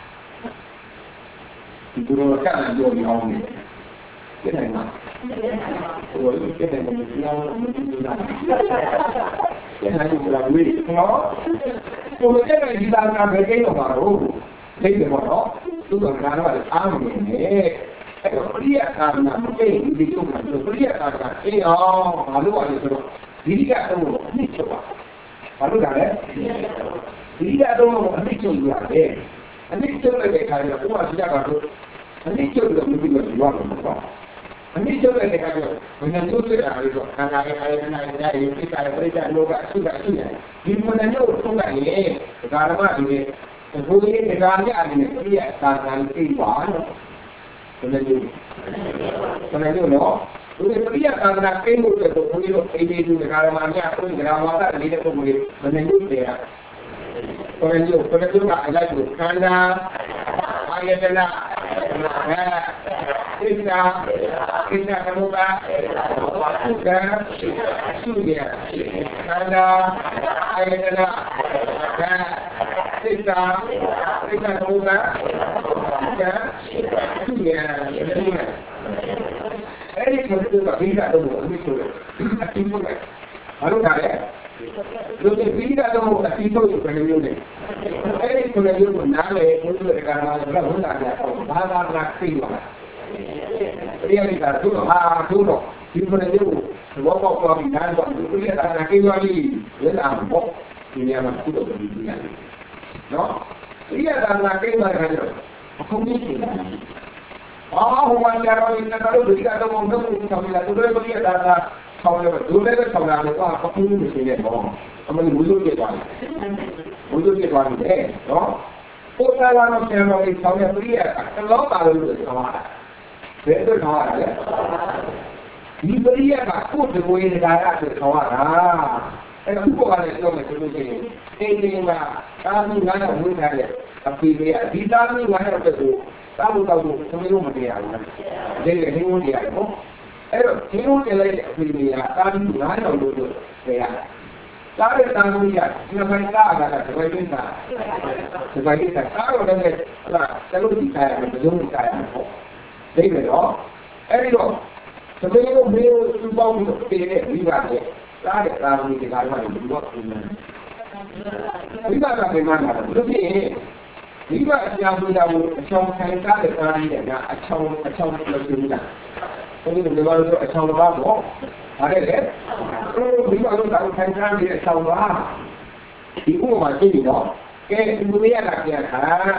ဒီလိုကလည်းပြောရအောင်လေတဲ့မှာဟိုလိုတဲ့မှာဒီလိုလားတဲ့ဟာကိုလာဝေးနော်ဟိုတဲ့ဒီသာသနာပဲကိတော့ပါတော့သိတယ်ပေါ့နော်သူကကတော့အားမနေနဲ့အဲ့တော့ပရိယသာသနာမသိဒီလိုမှပရိယသာသနာအေးအောင်ဘာလို့ပါလဲဆိုတော့ဒီကတော့အနည်းချုပ်ပါဘာလို့လဲဒီကတော့အနည်းချုပ်ရတယ်အနည်းချုပ်တဲ့ခါကျတော့ဘုရားရှိတာကတော့အနည်းချုပ်လို့ပြောလို့ပြောလို့ပေါ့အနည်းချုပ်တဲ့ခါကျတော့ဘယ်လိုလုပ်ရလဲဆိုတော့ခန္ဓာရဲ့အာယတနာရဲ့ဒီကိစ္စရဲ့ပရိစ္ဆေလောကအစုကအစုရဒီမနမျိုးထုံးလိုက်ရင်ဒါကမှဒီဘုရားရဲ့ဒါကြအနေနဲ့ပြည့်အသာခံသိပါတော့ဘယ်လိုနော်သူကပြည့်အသာခံသိမှုတွေတော့ဘုရားတို့အိမ်ကြီးတွေကဓမ္မများအခုဓမ္မသာနေတဲ့ပုံတွေဘယ်လိုလုပ်လဲဘယ်လိုကအလိုက်ကိုခန္ဓာအာယတနာကိစ္စကမူပါသုကသုရခန္ဓာအာယတနာကိစ္စကမူပါသုရအဲ့ဒီကိုသူကပြီးတာတော့အမိဆိုတယ်အတိမို့တယ်ဘာလို့လဲလူတွေပြီးတာတော့အတိဆိုးဘယ်လိုမျိုးလဲအဲ့ဒီကိုလည်းမျိုးနားလေဘုရားကနားလည်းဘုရားကဘာသာနာသိပါတရားလေးကသူ့ဟာသူ့တော့ဒီလိုမျိုးဘောပေါက်သွားပြီးနားတော့သူလည်းနားကိသွားပြီလက်အောင်ပေါ့ဒီနေရာမှာသူ့တော့ဒီနေရာနော်တရားနာကိသွားတယ်တော့အခုမြင်တယ်ဟိုမှာကြတော့ဒီကတော့ဒီကတော့ဘုံတို့ဆောင်းလာသူတို့ကတရားနာဆောင်းလို့ဒုလည်းဆောင်းလာတော့အခုမြင်နေတယ်ပေါ့အမှန်ဘူးလို့ပြသွားတယ်ဘူးလို့ပြသွားတယ်နော်ပို့တာကတော့ဆရာတော်ကြီးဆောင်းရပြည့်အလောပါလို့ဆောင်းတာဘယ်လိုဆောင်းရလဲဒီပရိယကကိုယ်တဝေးဒါရဆိုဆောင်းရတာအဲ့တော့ဘုရားလည်းပြောမယ်ဆိုလို့ရှိရင်အိမ်ကြီးမှာသာမန်ကတော့ဝင်ထားတဲ့အဖေကဒီသာမန်ကတော့တူသာလို့တော့သမီးတို့မတရားဘူးလေလေဟင်းဝင်တရားပေါ့အဲ့တော့ဟင်းဝင်တယ်လေအဖေကသာမန်ကတော့လို့တရားသားတဲ့တန်ဖိုးရဒီမိုင်းသားကတပည့်တင်တာဒီမိုင်းတင်တာတော့လည်းဟာတလို့ဒီခါရမယ်ဘယ်လိုဒီခါရမယ်ပေါ့သိတယ်တော့အဲ့ဒီတော့သမီးတို့မေးသူပေါင်းပြီးတည်တဲ့ဒီပါလေသားတဲ့တာဝန်ဒီကမှဒီတော့ဒီကကပြန်လာတယ်လို့ဖြစ်ရင်ဒီကအကြောင်းတရားကိုအချောင်းခံစားတဲ့တာရည်ကအချောင်းလို့ပြောနေတာအဲဒီလိုပြောလို့အချောင်းပါပေါ့ဟာတဲ့လေဒီမှာတော့ခံစားနေတဲ့အချောင်းပါဒီဥပမာကြည့်ပြီးတော့ကဲဒီလိုရတာပြန်ခါ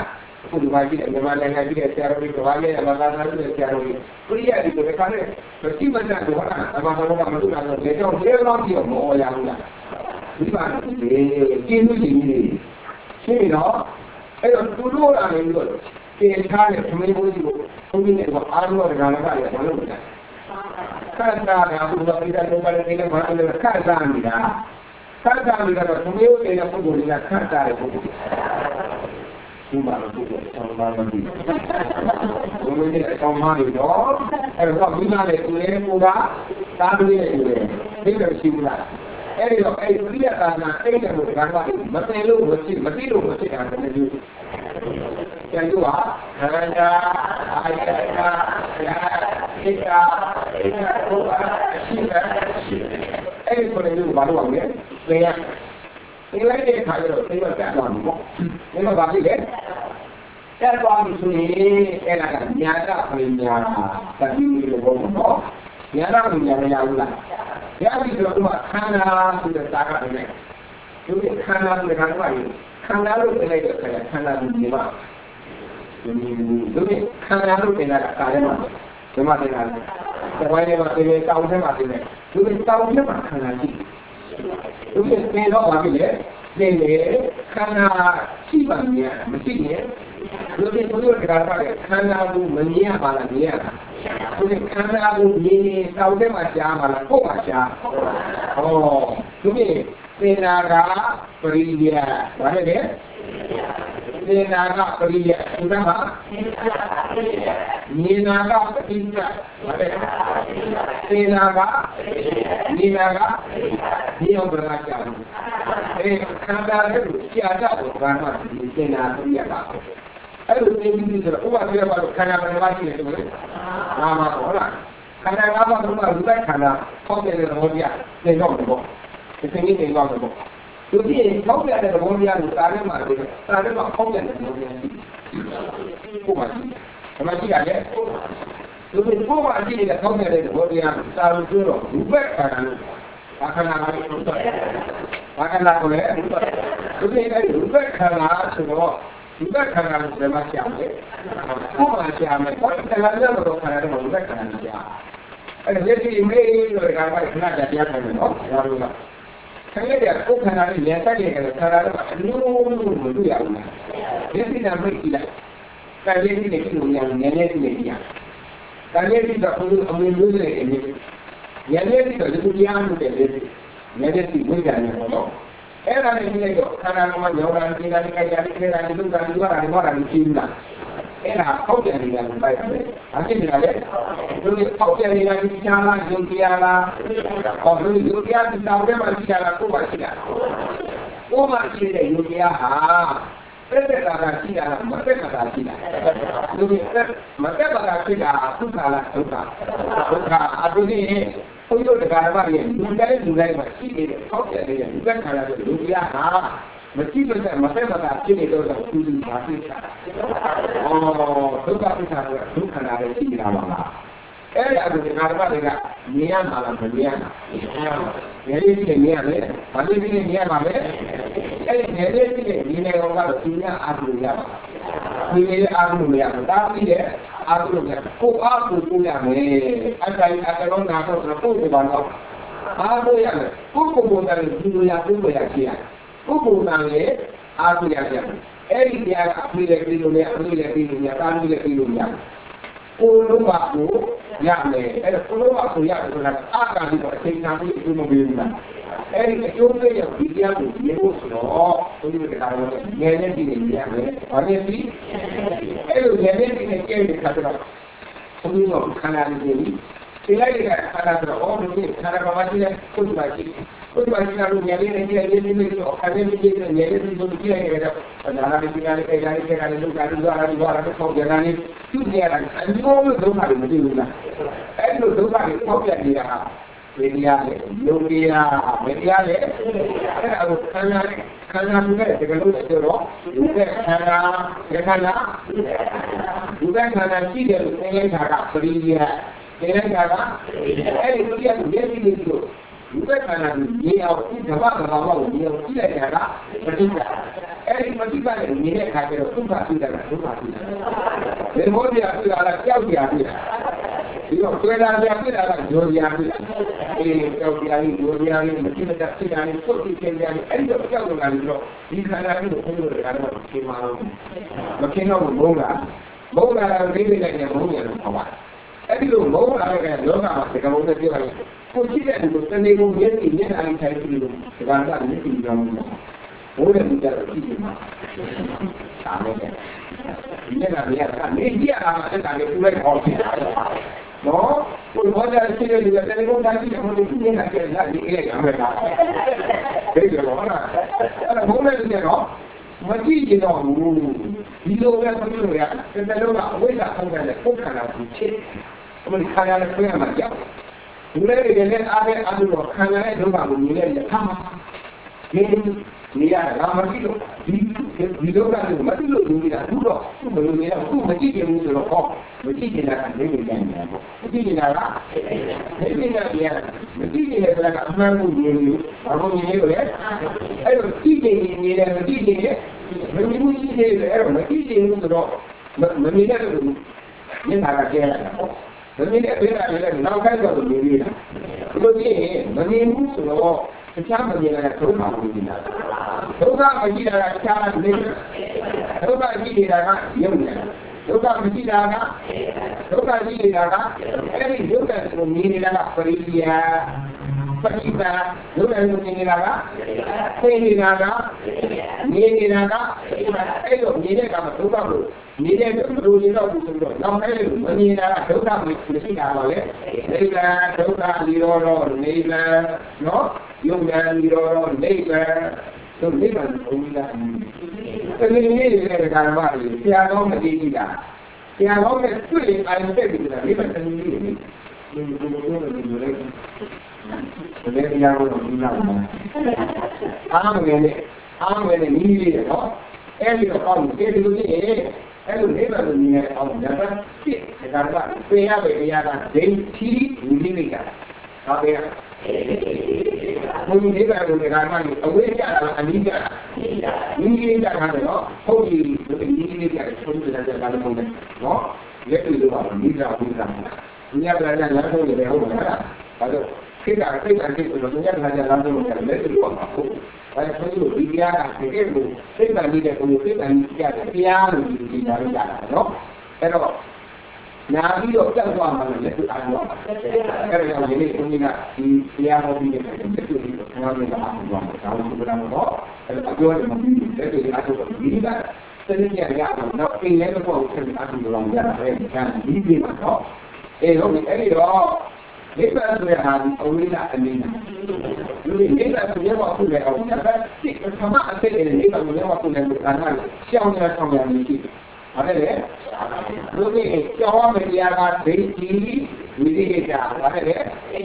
ခုဒီမှာကြည့်တယ်မြန်မာနိုင်ငံကြည့်တဲ့ဆရာတော်တွေကဘာလဲဘာသာသားတွေဆရာတော်တွေပရိယတ်တွေကိုခါနဲ့မရှိမတတ်တော့ဟာအမှန်တော့မလို့လားဆိုတော့ကြောင့်ကျေတော့ပြီးတော့မောရဘူးလားဒီမှာကျင်းလို့ရှိနေရှင်းတော့အဲ့တော့သူတို့ကလည်းပြီးတော့တင်ထားတဲ့သမီးဘုန်းကြီးကိုဘုန်းကြီးနဲ့အားလုံးကလည်းဘာလို့လဲခတ်တာကဘုရားပြတဲ့လောကလေးနဲ့ဘာလို့လဲခတ်တာနေတာခတ်တာတွေကတော့သမီးတို့ရဲ့ပုဂ္ဂိုလ်တွေကခတ်တာတဲ့ပုဂ္ဂိုလ်ဒီမှာတော့ပုဂ္ဂိုလ်ဆောင်းပါမသိဘူးဘုန်းကြီးအဆောင်မတွေတော့အဲ့တော့မိသားနဲ့သူလည်းကိုကသားတွေနဲ့သူလည်းသိတယ်ရှိဘူးလားအဲ့ဒီတော့အဲ့ဒီပြိယတာနာအဲ့ဒီကိုဘာမှမသိလို့မသိလို့မဖြစ်တာတည်းလို့ကျန်တော့ဟာရဏအာယတာယာဣတာဘုရားရှိတာအဲ့ဒီကိုလည်းဘာလို့အောင်လဲသင်ရဒီလိုက်တဲ့ခါကျတော့သိတော့ပြန်သွားပြီပေါ့ဒီမှာဘာဖြစ်လဲတက်သွားပြီဆိုရင်အဲ့ဒါကညာတာပြင်ညာတာတတိယလို့ဘုံတော့ညာတာပြင်ညာမရဘူးလားရပြီဆိုတော့ခန္ဓာဆိုတဲ့စာကလည်းဒီခန္ဓာဆိုတဲ့ခန္ဓာကိုခန္ဓာလို့ပြောလိုက်တဲ့အခါကျခန္ဓာကိုဒီမှာဒီခန္ဓာလို့ပြောတာကာလည်းမှာဒီမှာတင်တာဒီဘက်ထဲမှာဒီတောင်းထဲမှာတင်တယ်ဒီတောင်းထဲမှာခန္ဓာရှိတယ်ဒီပြင်တော့ဘာဖြစ်လဲနေလေခန္ဓာရှိပါ့များမရှိရင်ဒီဘုရားတရားကခန္ဓာကိုမမြင်ရပါလားမြင်ရတာဒီခန္ဓာကိုမြင်တောင်းထဲမှာရှားပါလားကိုယ်မှာရှားဟောဒီသေနာကပရိယဘာလဲသေနာကပရိယဥဒ္ဓမှာနေနာကပရိယဘာလဲသေနာကနေနာကဒီအောင်ပြတာကြောင့်အဲခန္ဓာရဲ့ကြာကြတော့ဘာမှဒီသေနာပရိယပါအဲ့လိုသိပြီးဆိုတော့ဥပဒေဘာလို့ခန္ဓာဘယ်မှာရှိလဲဆိုတော့နာမဟုတ်လားခန္ဓာ၅ပါးကဘုရားခန္ဓာဟောတဲ့ဘောပြသိတော့တယ်ပေါ့ဒီစိတ်ကြီးနေတော့တယ်ပေါ့သူကြည့်ဟောတဲ့သဘောတရားကိုစားထဲမှာဟောတဲ့သဘောတရားရှိကိုပါရှိမရှိရတယ်သူကိုပါရှိတဲ့ဟောတဲ့သဘောတရားကိုစားလို့ပြောတော့ဒီဘက်ခန္ဓာလို့ဘာခန္ဓာကလည်းဟုတ်တယ်ဘာခန္ဓာကိုလည်းသူကြည့်တဲ့ဒီဘက်ခန္ဓာဆိုတော့ဒီဘက်ခန္ဓာကိုလည်းမရှာဘူးကိုပါရှာမယ်ဘာခန္ဓာလဲတော့ခန္ဓာတော့ဒီဘက်ခန္ဓာရှာအဲ့ဒါလက်ရှိမေးလို့ဒါကခဏတရားထိုင်မယ်နော်ဒါလို့လားခဏတည်းကိုယ်ခန္ဓာနဲ့လက်ဆက်ရတဲ့ခန္ဓာတော့အလိုလိုမတွေ့ရဘူးလားဒီစိနာမိတ်ကြည့်လိုက်ကာယလေးနဲ့ကြည့်လို့ရနည်းနည်းကြည့်လိုက်ကာယလေးတော့အမြင်လို့နေတယ်နည်းနည်းတော့ဒီတရားမှုတဲ့လေနည်းနည်းသိဝင်ကြတယ်နော်အဲ့ဒါနဲ့ကြည့်လိုက်တော့ခန္ဓာကမှယောဂန်ဒီကနေ့ကြိုက်ရတယ်ခဲတာဒီလိုကဒီကရာဒီမှာရာဒီရှိဘူးလားအဲ့ဒါဟောက်တယ်နေတာကိုပိုက်တယ်။အဖြစ်နေတာလေ။ဒီဟောက်တယ်နေတာဒီချာလာယုံတရားလား။ဟောဒီယုံတရားဒီတောင်းထဲမှာချာလာကိုပါရှိတာ။ကိုမှရှိတဲ့ယုံတရားဟာပြည့်တဲ့တာရှိတာမပြည့်တာရှိတာ။ဒီမပြည့်တာရှိတာသုခလားဒုက္ခ။ဒုက္ခအတူတူဘုရားတရားတော်ရဲ့လူတိုင်းလူတိုင်းမှာရှိနေတဲ့ဟောက်တယ်ရဲ့ဒီကခါလာတဲ့ယုံတရားဟာမရှိမနဲ့မဆက်မသာဖြစ်နေတော့သူသူပါဖြစ်တာ။အော်ဒုက္ခပိဿာကဒုက္ခနာရဲ့ရှိနေတာပါလား။အဲ့ဒီအတူဒီငါတို့တွေကမြင်ရမှာလားမမြင်ရဘူး။ငယ်လေးကြီးမြင်ရမယ်။ဘာလို့ဒီနေ့မြင်ရမှာလဲ။အဲ့ဒီငယ်လေးကြီးမြင်နေတော့ကတော့သူများအားလို့ရပါလား။ဒီနေ့အားလို့မရဘူး။ဒါပြီးတဲ့အားလို့ရကိုအားကိုကိုရမယ်။အတိုင်းအကတော့ငါတော့ပို့ပြပါတော့။အားလို့ရတယ်။ကိုကိုကိုတယ်ဒီလိုရပြုလို့ရရှိရတယ်။ပုဂ္ဂိုလ်နာနဲ့အားကိုရကြတယ်။အဲ့ဒီတရားကအပြည့်နဲ့ပြီးလို့လည်းအပြည့်နဲ့ပြီးလို့ရတာပြီးလည်းပြီးလို့ရတယ်။ကိုလုံးပါကိုရမယ်။အဲ့ဒါကိုလုံးပါကိုရတယ်ဆိုတာအာကာလိတော့အချိန်နာပြီးအကျိုးမပေးဘူးလား။အဲ့ဒီအကျိုးပေးရဒီတရားကိုရေဖို့ဆိုတော့ဘုရားတရားတော်ငယ်နဲ့ပြီးနေရမယ်။ဘာလို့ဒီအဲ့လိုငယ်နဲ့ပြီးနေကြတဲ့ခါကျတော့ဘုရားကခန္ဓာလေးကြီးဒီလိုက်တဲ့ခန္ဓာတော့အော်ဒီခန္ဓာဘာမှရှိတဲ့ကိုယ်ပါရှိကိုယ်ပါရှိတာလို့ဉာဏ်လေးနဲ့ကြည့်ရင်းနေလို့အခါလေးကြည့်နေဉာဏ်လေးကိုကြည့်ရရင်တော့ဒါနာလေးဒီနာလေးအဲ့ဒါလေးအဲ့ဒါလေးလောက်တာလို့သွားတာလို့ပေါ့ဉာဏ်လေးသူ့ဉာဏ်ကအမျိုးမျိုးဒုက္ခတွေမသိဘူးလားအဲ့လိုဒုက္ခတွေပေါက်ပြနေတာဟာဝိညာဉ်လေယုံတရားဝိညာဉ်လေအဲ့ဒါကိုခန္ဓာနဲ့တကယ်လို့ဆိုတော့ဒီကခန္ဓာဒီခန္ဓာရှိတယ်လို့သင်္ခါရကပရိယဒီကခန္ဓာအဲ့ဒီလိုရည်ရည်လေးလို့ဒီကခန္ဓာကိုရေအောင်ဒီဓမ္မကဘာမှကိုရေအောင်ကြည့်လိုက်တာကပဋိစ္စအဲ့အဲဒီမတိပါနဲ့နေတဲ့ခါကျတော့ဒုက္ခဖြစ်တယ်ဒုက္ခဖြစ်တယ်ဘယ်မိုးပြဖြစ်လာလားကြောက်ကြဖြစ်လာဒီတော့တွေ့လာကြဖြစ်လာတာဂျိုးကြဖြစ်လာကြောက်ကြရင်ဂျိုးကြရင်မတိမတဖြစ်လာရင်ပုတ်ပြီးကျင်းကြရင်အဲ့တော့ကြောက်လာပြီးတော့ဒီခန္ဓာကိုဘုန်းကြီးတို့ကတော့ခင်မအောင်မခင်တော့ဘုန်းကဘုန်းကလေးလေးနဲ့ဘုန်းကြီးတို့ခေါ်ပါအဲ့ဒီလိုဘုန်းလာတဲ့လောကမှာဒီကောင်တွေပြောရင်ကိုကြည့်တဲ့လူတနေ့ကုန်ရဲ့ဒီနေ့တိုင်းထိုင်ပြီးလို့ဒီကောင်ကလည်းဒီကောင်ဘိုးတဲ့လူကြတော့ကြည့်နေမှာဒါပဲဒီနေ့ကလည်းကနေကြည့်ရတာအဲ့ဒါလေးပြလိုက်ခေါ်ကြည့်တာနော်ကိုဘောကြရှိတဲ့လူကတနေ့ကုန်တိုင်းကြည့်တယ်ဘုန်းကြီးနေတာကြည့်လိုက်ဒီအဲ့ရမယ်လားဒီလိုပါလားအဲ့ဘုန်းတဲ့လူကတော့မကြည့်ရင်တော့ဒီလိုပဲမလို့ရတဲ့တလုံးကအဝိဇ္ဇာဆုံးတဲ့ပုဂ္ဂိုလ်ကဖြစ်အမှန်ခါရတဲ့ဆွေးရမှာကြောက်လူတွေလည်းအားနဲ့အားလို့ခံရတဲ့ဒုက္ခကိုမြင်ရတဲ့အခါမှာဒီနေရာကမကြည့်လို့ဒီဒုက္ခကိုမကြည့်လို့လူတွေကဘူးတော့သူ့မလို့နေတော့သူ့မကြည့်ကြဘူးဆိုတော့ဟောမကြည့်ကြတာကနေနေကြတယ်ပေါ့မကြည့်ကြတာကနေနေတာပြန်မကြည့်နေတဲ့ကအမှန်ကိုမြင်လို့ဘာလို့မြင်လို့လဲအဲ့တော့ကြည့်နေတယ်မကြည့်နေမမြင်ဘူးကြည့်နေတယ်အဲ့တော့မကြည့်နေဘူးဆိုတော့မမြင်တဲ့လူမျက်နှာကကျဲလာတာပေါ့မမြင်တဲ့ဘေးကလည်းနောက်ခိုင်းတော့မြင်ရတာဒီလိုကြည့်ရင်မမြင်ဘူးဆိုတော့တခြားမမြင်တဲ့ဒုက္ခကိုမြင်တာဒုက္ခမကြည့်တာကတခြားနေဒုက္ခကြည့်နေတာကရုပ်နေတာဒုက္ခမကြည့်တာကဒုက္ခကြည့်နေတာကအဲ့ဒီဒုက္ခကိုမြင်နေတာကပရိယာပฏิပါဒုက္ခကိုမြင်နေတာကသိနေတာကမြင်နေတာကအဲ့လိုမြင်တဲ့ကမှာဒုက္ခကိုမြင်တဲ့ဒုက္ခကိုမြင်တော့ဆိုတော့နောက်အဲ့လိုမမြင်တာကဒုက္ခမရှိတာပါလေနိဗ္ဗာန်ဒုက္ခလီရောတော့နိဗ္ဗာန်နော်ယုံညာလီရောတော့နိဗ္ဗာန်ဆိုနိဗ္ဗာန်ဘုရားတကယ်ကြီးနေတဲ့ကာမကြီးဆရာတော်မသိကြတာဆရာတော်နဲ့တွေ့ရင်အိုင်တက်ပြီးတာနိဗ္ဗာန်တကယ်ကြီးနေဒီလိုလည်းတရားတော်ကိုနားမှာအားမငယ်နဲ့နီးလေးတယ်နော်အဲ့ဒီတော့ကောင်းတယ်ဒီလိုကြီးအဲ့လိုနိဗ္ဗာန်ကိုမြင်ရအောင်ဒါကဖြစ်ဒါကပြေရပဲတရားကဒိဋ္ဌိဝိသိကိတာဒါပဲဘုရားနိဗ္ဗာန်ကိုဒါမှအဝိဇ္ဇာအနိစ္စနိစ္စတာကတော့ဟုတ်ပြီဒီနိစ္စကဆုံးဖြတ်တဲ့ကာလပုံနဲ့နော်လက်တွေ့လို့ပါနိစ္စဝိဇ္ဇာဒီရပြန်လာဆုံးတယ်ဟုတ်ပါလားဒါတော့ခေတ္တစိတ်အစိတ်ဆိုတော့ညကလည်းလာဆုံးတယ်လက်တွေ့လို့ပါဟုတ်ဒါဆိုလို့ဒီတရားကတကယ်ကိုစိတ်တန်နေတဲ့ကိုယ်စိတ်တန်ကြီးကြတဲ့တရားလို့ဒီနာလို့ကြတာနော်အဲ့တော့နာပြီးတော့ကြောက်သွားမှလည်းလက်တွေ့အားတော့အဲ့ဒါကြောင့်ဒီနေ့ဘုန်းကြီးကဒီတရားဟောပြီးတဲ့လက်တွေ့ကိုခဏလေးအားထုတ်သွားမှာဒါလို့ပြောတာတော့အဲ့ဒါပြောတယ်မပြီးလက်တွေ့အားထုတ်ဒီကစနေနေ့ရအောင်တော့အိမ်လည်းတော့ဆက်ပြီးအားထုတ်လို့ရတာပဲဒါဒီပြီးမှာတော့ဟုတ်ပြီအဲ့ဒီတော့နိဗ္ဗာန်ဆိုရတာအဝိဇ္ဇာအနိစ္စလူတွေနိဗ္ဗာန်ဆိုရတော့ခုလည်းအောင်ဒါကစိတ်ကမှအစစ်တဲ့နိဗ္ဗာန်ကိုလည်းခုလည်းဒါကရှောင်းနေတာဆောင်ရနေရှိတယ်ဟုတ်တယ်လူတွေကြောင်းမတရားကဒိဋ္ဌိဝိသိကိတာဟုတ်တယ်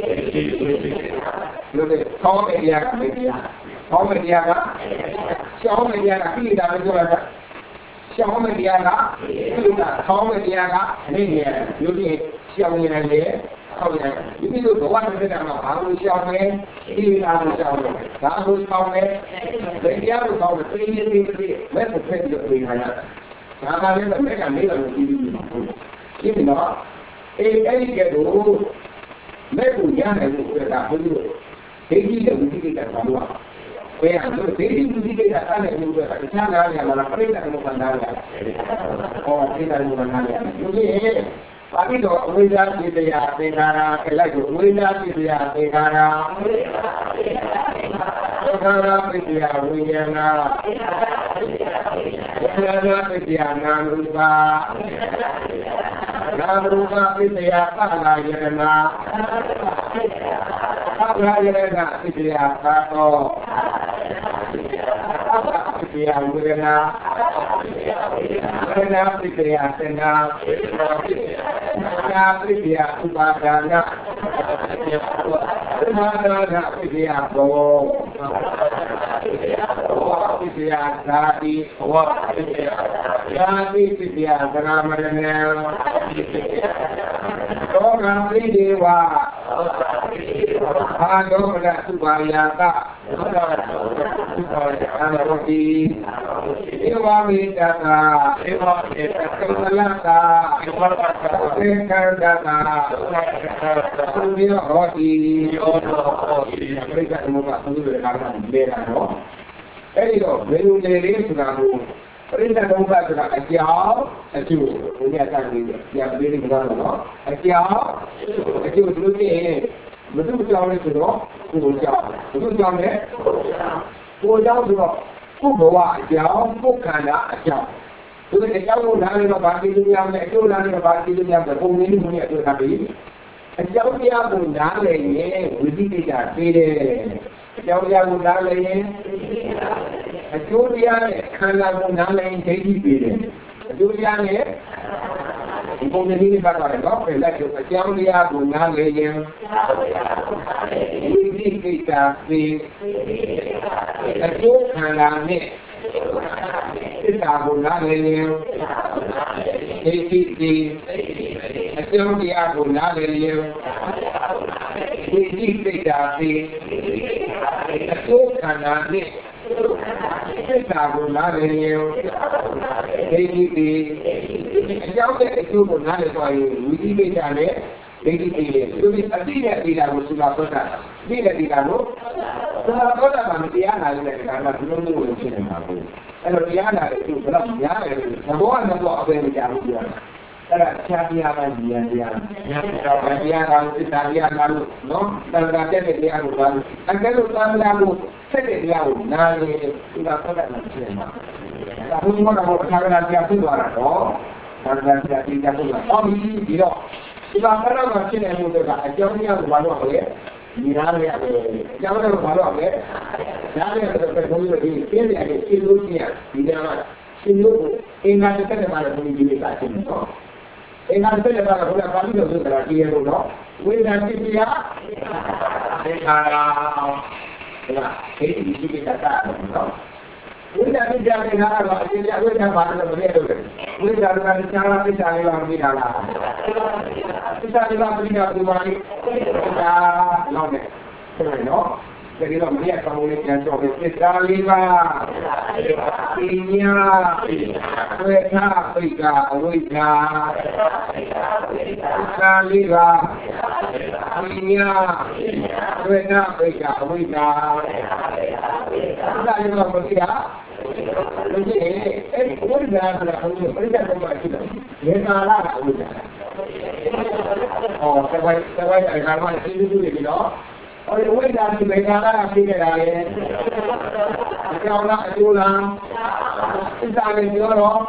လူတွေကြောင်းမတရားကဒိဋ္ဌိကြောင်းမတရားကရှောင်းမတရားကခိတာပဲပြောတာရှောင်းမတရားကခိတာကြောင်းမတရားကနေနေလူတွေရှောင်းနေတယ်ဟုတ်တယ်ဒီလိုဘဝတစ်ခါမှာဘာလို့ရှောင်းလဲဒီလားလို့ရှောင်းတယ်ဒါလို့ရှောင်းတယ်တရားလို့ရှောင်းတယ်ပြင်းပြင်းပြင်းမဲ့ဖက်လို့ပြင်ရတာဒါကလည်းတစ်ခါနေလို့ပြီးပြီရှင်းပြီနော်အဲ့ဒီကတော့မဲ့ကိုရတယ်လို့ဆိုတာဘုရားဒိဋ္ဌိနဲ့ဝိသိကိစ္စဘာလို့ဘယ်လိုဒိဋ္ဌိဝိသိကိစ္စအဲ့ဒါမျိုးကတခြားနားရမှာလားပြိတ္တကမ္ဘာနားရဟောပြိတ္တကမ္ဘာနားရဒီလိုဘာဖြစ်လို့အဝိဇ္ဇာပိတယသင်္ခါရခလိုက်ကိုအဝိဇ္ဇာပိတယသင်္ခါရသင်္ခါရပိတယဝိညာဏဝိညာဏပိတယနာမ်ရူပနာမ်ရူပပိတယသက္ကာယတနာသက္ကာယတနာပိတယသာသောသက္ကာပိတယဝေဒနာဝေဒနာပိတယသင်္ခါနာပိတယဥပါဒနာဥပါဒနာပိတယဘောဘောပိတယသာတိဘောပိတယသာတိပိတယသရမရဏေသောကံပိဒေဝ Ado pada subayata, anaroti, ewamidata, kemalata, kekandata, sunyahoti, mereka semua sungguh berkarya bela, no. Jadi menu lele sudah tu, perintah tempat sudah asyik, ini akan yang beli bukan no, asyik dulu ni. Betul-betul orang itu, betul-betul ni, orang itu, bawa jauh, bukan jauh. Jadi jauh dari tempat itu yang jauh dari tempat itu yang berhubung ini punya tu tapi, jauh dia pun dari ni, uji tidak pilih. Jauh dia pun dari ni, jauh dia kalau pun dari ni jadi pilih. Jauh dia ni. Kung hindi ba tayo, kaya siya niya bunale yung hindi kita si ito kalami kita bunale yung hindi siya niya bunale yung hindi kita si ito kalami kita bunale yung hindi jauh dari itu pun ada soal uji beda ni, jadi lebih tidak sudah kota, tidak sudah kota manusia ada karena belum mungkin aku. Kalau dia ada itu belum dia, semua apa yang dia. Kalau siapa dia kalau kita lalu, no, dan dia lalu, kalau lalu, dia lalu, sudah kota manusia. Tapi mana mau cakap nanti luar, no. Dan tidak pula. Oh ini tidak. Sebab mana macam yang muda, jauh yang baru apa? Miral ya, jauh yang baru apa? Jauh yang terpenuhi lagi. Ini ada silunya, tidak silu. Ingat kita mana pun jadi kacim. Ingat kita mana pun kami tu berarti yang tu. Wih nanti dia, ini kita tak. Kita tidak dengar apa, kita tidak mahu berbeza. Kita jangan cara kita hilang di dalam. Kita hilang di dalam rumah ini. Kita lama, no. Jadi lama dia kamu ni yang coba kita hilang. Inya, kita kita kita hilang. Inya, kita hilang bersia. Jadi, orang dah macam ni salah udah. Oh, sebab kalau itu dulu, orang dah salah sini dah. Kalau nak jualan, kita ada jualan.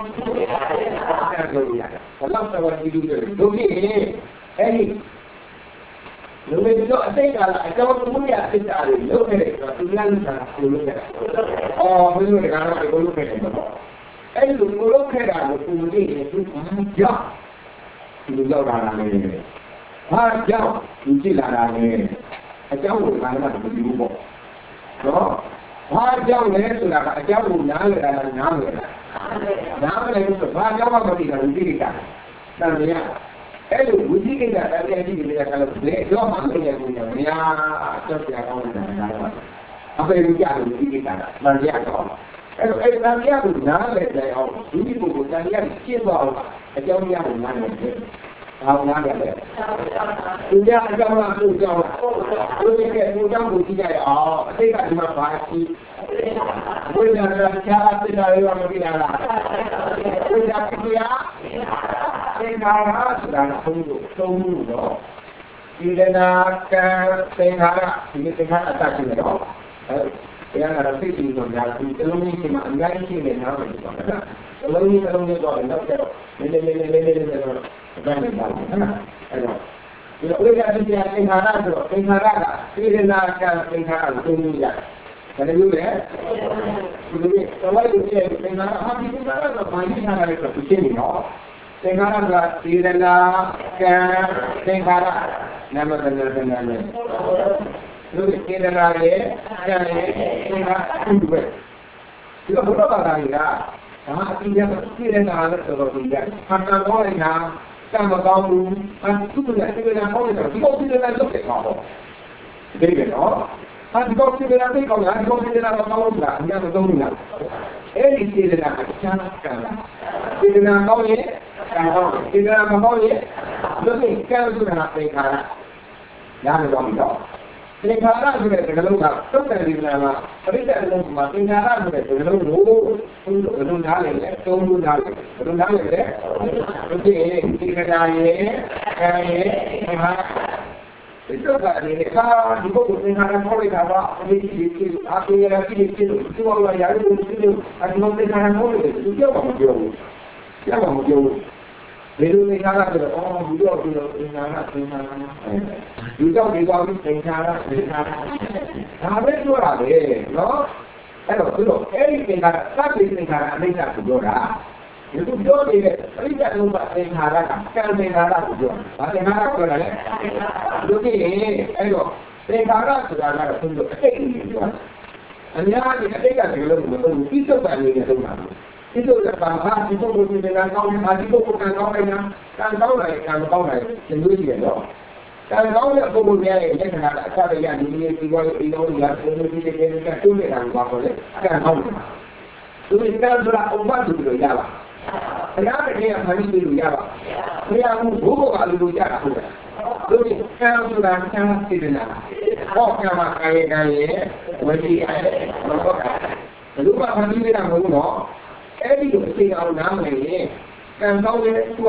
Kalau sebab itu dulu, ini. Lebih jauh saya kalau kemudian kita ada lebih kemudian kita oh belum kalau belum kita belum kita kemudian itu jauh itu jauh dari jauh itu dari jauh mana begitu no jauh ni sudah jauh nama itu jauh apa kita kita dan dia uji kita tadi kita kalau beli dua macam yang punya, ya seperti apa yang apa yang uji kita, nanti apa? Nanti apa? Nanti saya uji buku nanti siapa? Jauh yang mana? Tahu mana? Sudah jauh jauh. Sudah buku saya. Saya cuma pasti. Sudah cara tidak lewat bila. Sudah dia. Tenggara sudah tunggu. Tidak nak tenggara, ini tenggara tak sini. Yang ada sisi itu yang belum ini enggak ini nama itu. Belum ini tu enggak. Kalau kita ada tenggara tu, tidak nak tenggara tunggu ya. Kalau dulu ya, kalau itu tenggara, habis tenggara tu banyak sangat itu sini, no. Tenggara tidak tenggara nama benar. Lalu tidak lagi tenggara dua. Jika berapa kali ya, tidak ada kalau tidak. Karena orang sama kamu, itu tidak mau itu. Kita tidak ada lebih kamu. Vedi no? Ma ti considerate di cosa? Ti considerate la paura, andiamo da una. E li si della cacciana, si della moglie, si della moglie, dove caso della pregara. Jangan dong. Pengarahan juga terlalu terlalu perintah rumah pengarahan juga terlalu tunggu dalil ya. Jadi kita itu kan ini kan juga pengarahan boleh apa ini aku yang itu kalau yang itu ada pengarahan boleh itu siapa mau jauh Beru pengarahan tu, juga pengarahan. Juga pengarahan. Sampai tu ada, no? Kalau ini pengarahan, tapi pengarahan mereka juga. Itu juga tidak lupa pengarahan, kan pengarahan juga. Pengarahan tu ada. Jadi, pengarahan tu ada untuk juga. Hanya kita belum itu bandingnya semua. Itu terpaksa itu dengan kau itu bukan kau yang kan kau sendiri dia loh. Kan kau yang kemudian ini kena cara yang ini tiga yang ini kita tulis kan kau boleh kan kau. Tulis kan sudah umat dulu ya lah. Kenapa dia harus dulu ya lah? Dia buku kalau dulu ya lah. Tulis kan sudah sangat sederhana. Oh nama kaya wajib lupa sendiri yang dulu. Every single now and now to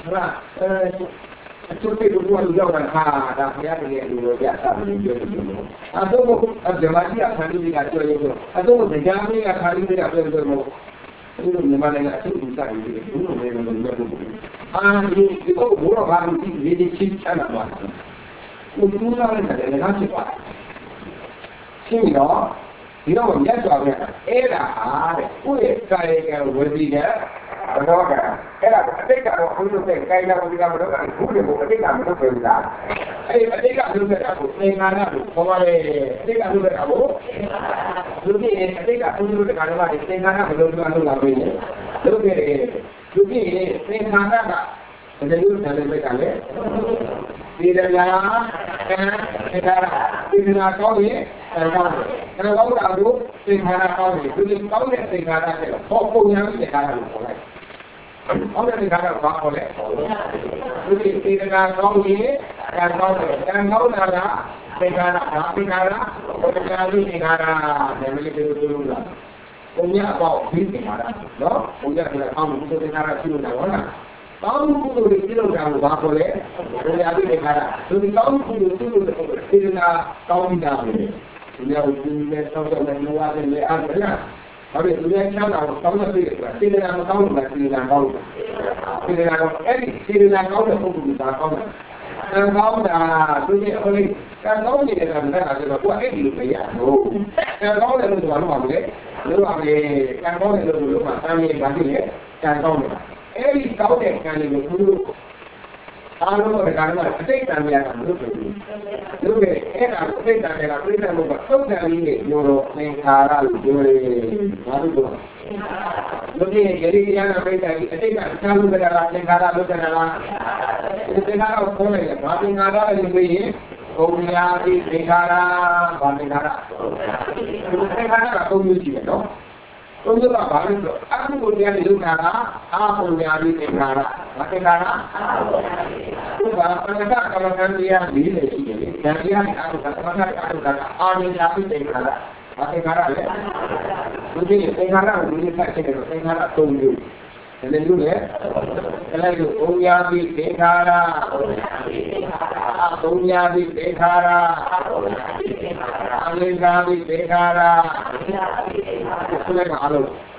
one young and hard after you get something. I don't know of the Matia family at you. I don't know the Yami at family at the the money at 2 times. And you go more about it, really cheap channel. You do not know. See, you yes, era pure carica vuol allora era peccato quello che cae la digamos pure perché cambio per la perché cambio per la come cambio per la perché cambio per la quello la bene perché jadi itu dari kali. Tidak kau ni, kalau kau tahu, tinggal kau ni. Jadi kau ni tinggal ada. Kau punya ni tinggal boleh. Kau ni tinggal apa boleh? Jadi tinggal kau ni, kau nara, tinggal dulu. Punya kau tinggal, no? Punya kamu tu tinggal siapa nak? Kamu kudu kilogram berapa boleh? Boleh ada negara. Jadi kamu kudu kira kaum dah boleh. Dia ujian tahu dan luar dan lepas ya. Habis dia cakap kamu mesti kira kaum mesti kaum. Kira kaum tu kita kaum. Kaum dah tu dia boleh. Kaum ni kan ada buat itu ya. Kaum ni tu baru boleh. Kaum ni tu macam ni kaum. Kau kan dulu. Kalau mereka kita lihat dulu. Dulu era kita lupa. Kau dari Euro negara baru. Jadi yang kita kalau negara boleh. Tapi negara ini Korea di negara. Negara komunis no. Untuk apa itu? Aku punya di negara, aku punya di negara. Negara. Mereka kalau dia di sini, dan dia aku di negara. Negara ya. Jadi negara negara tunggu. Jadi dulu ya. Kalau itu punya di negara, punya di negara. Amerika di negara. Sudah malu.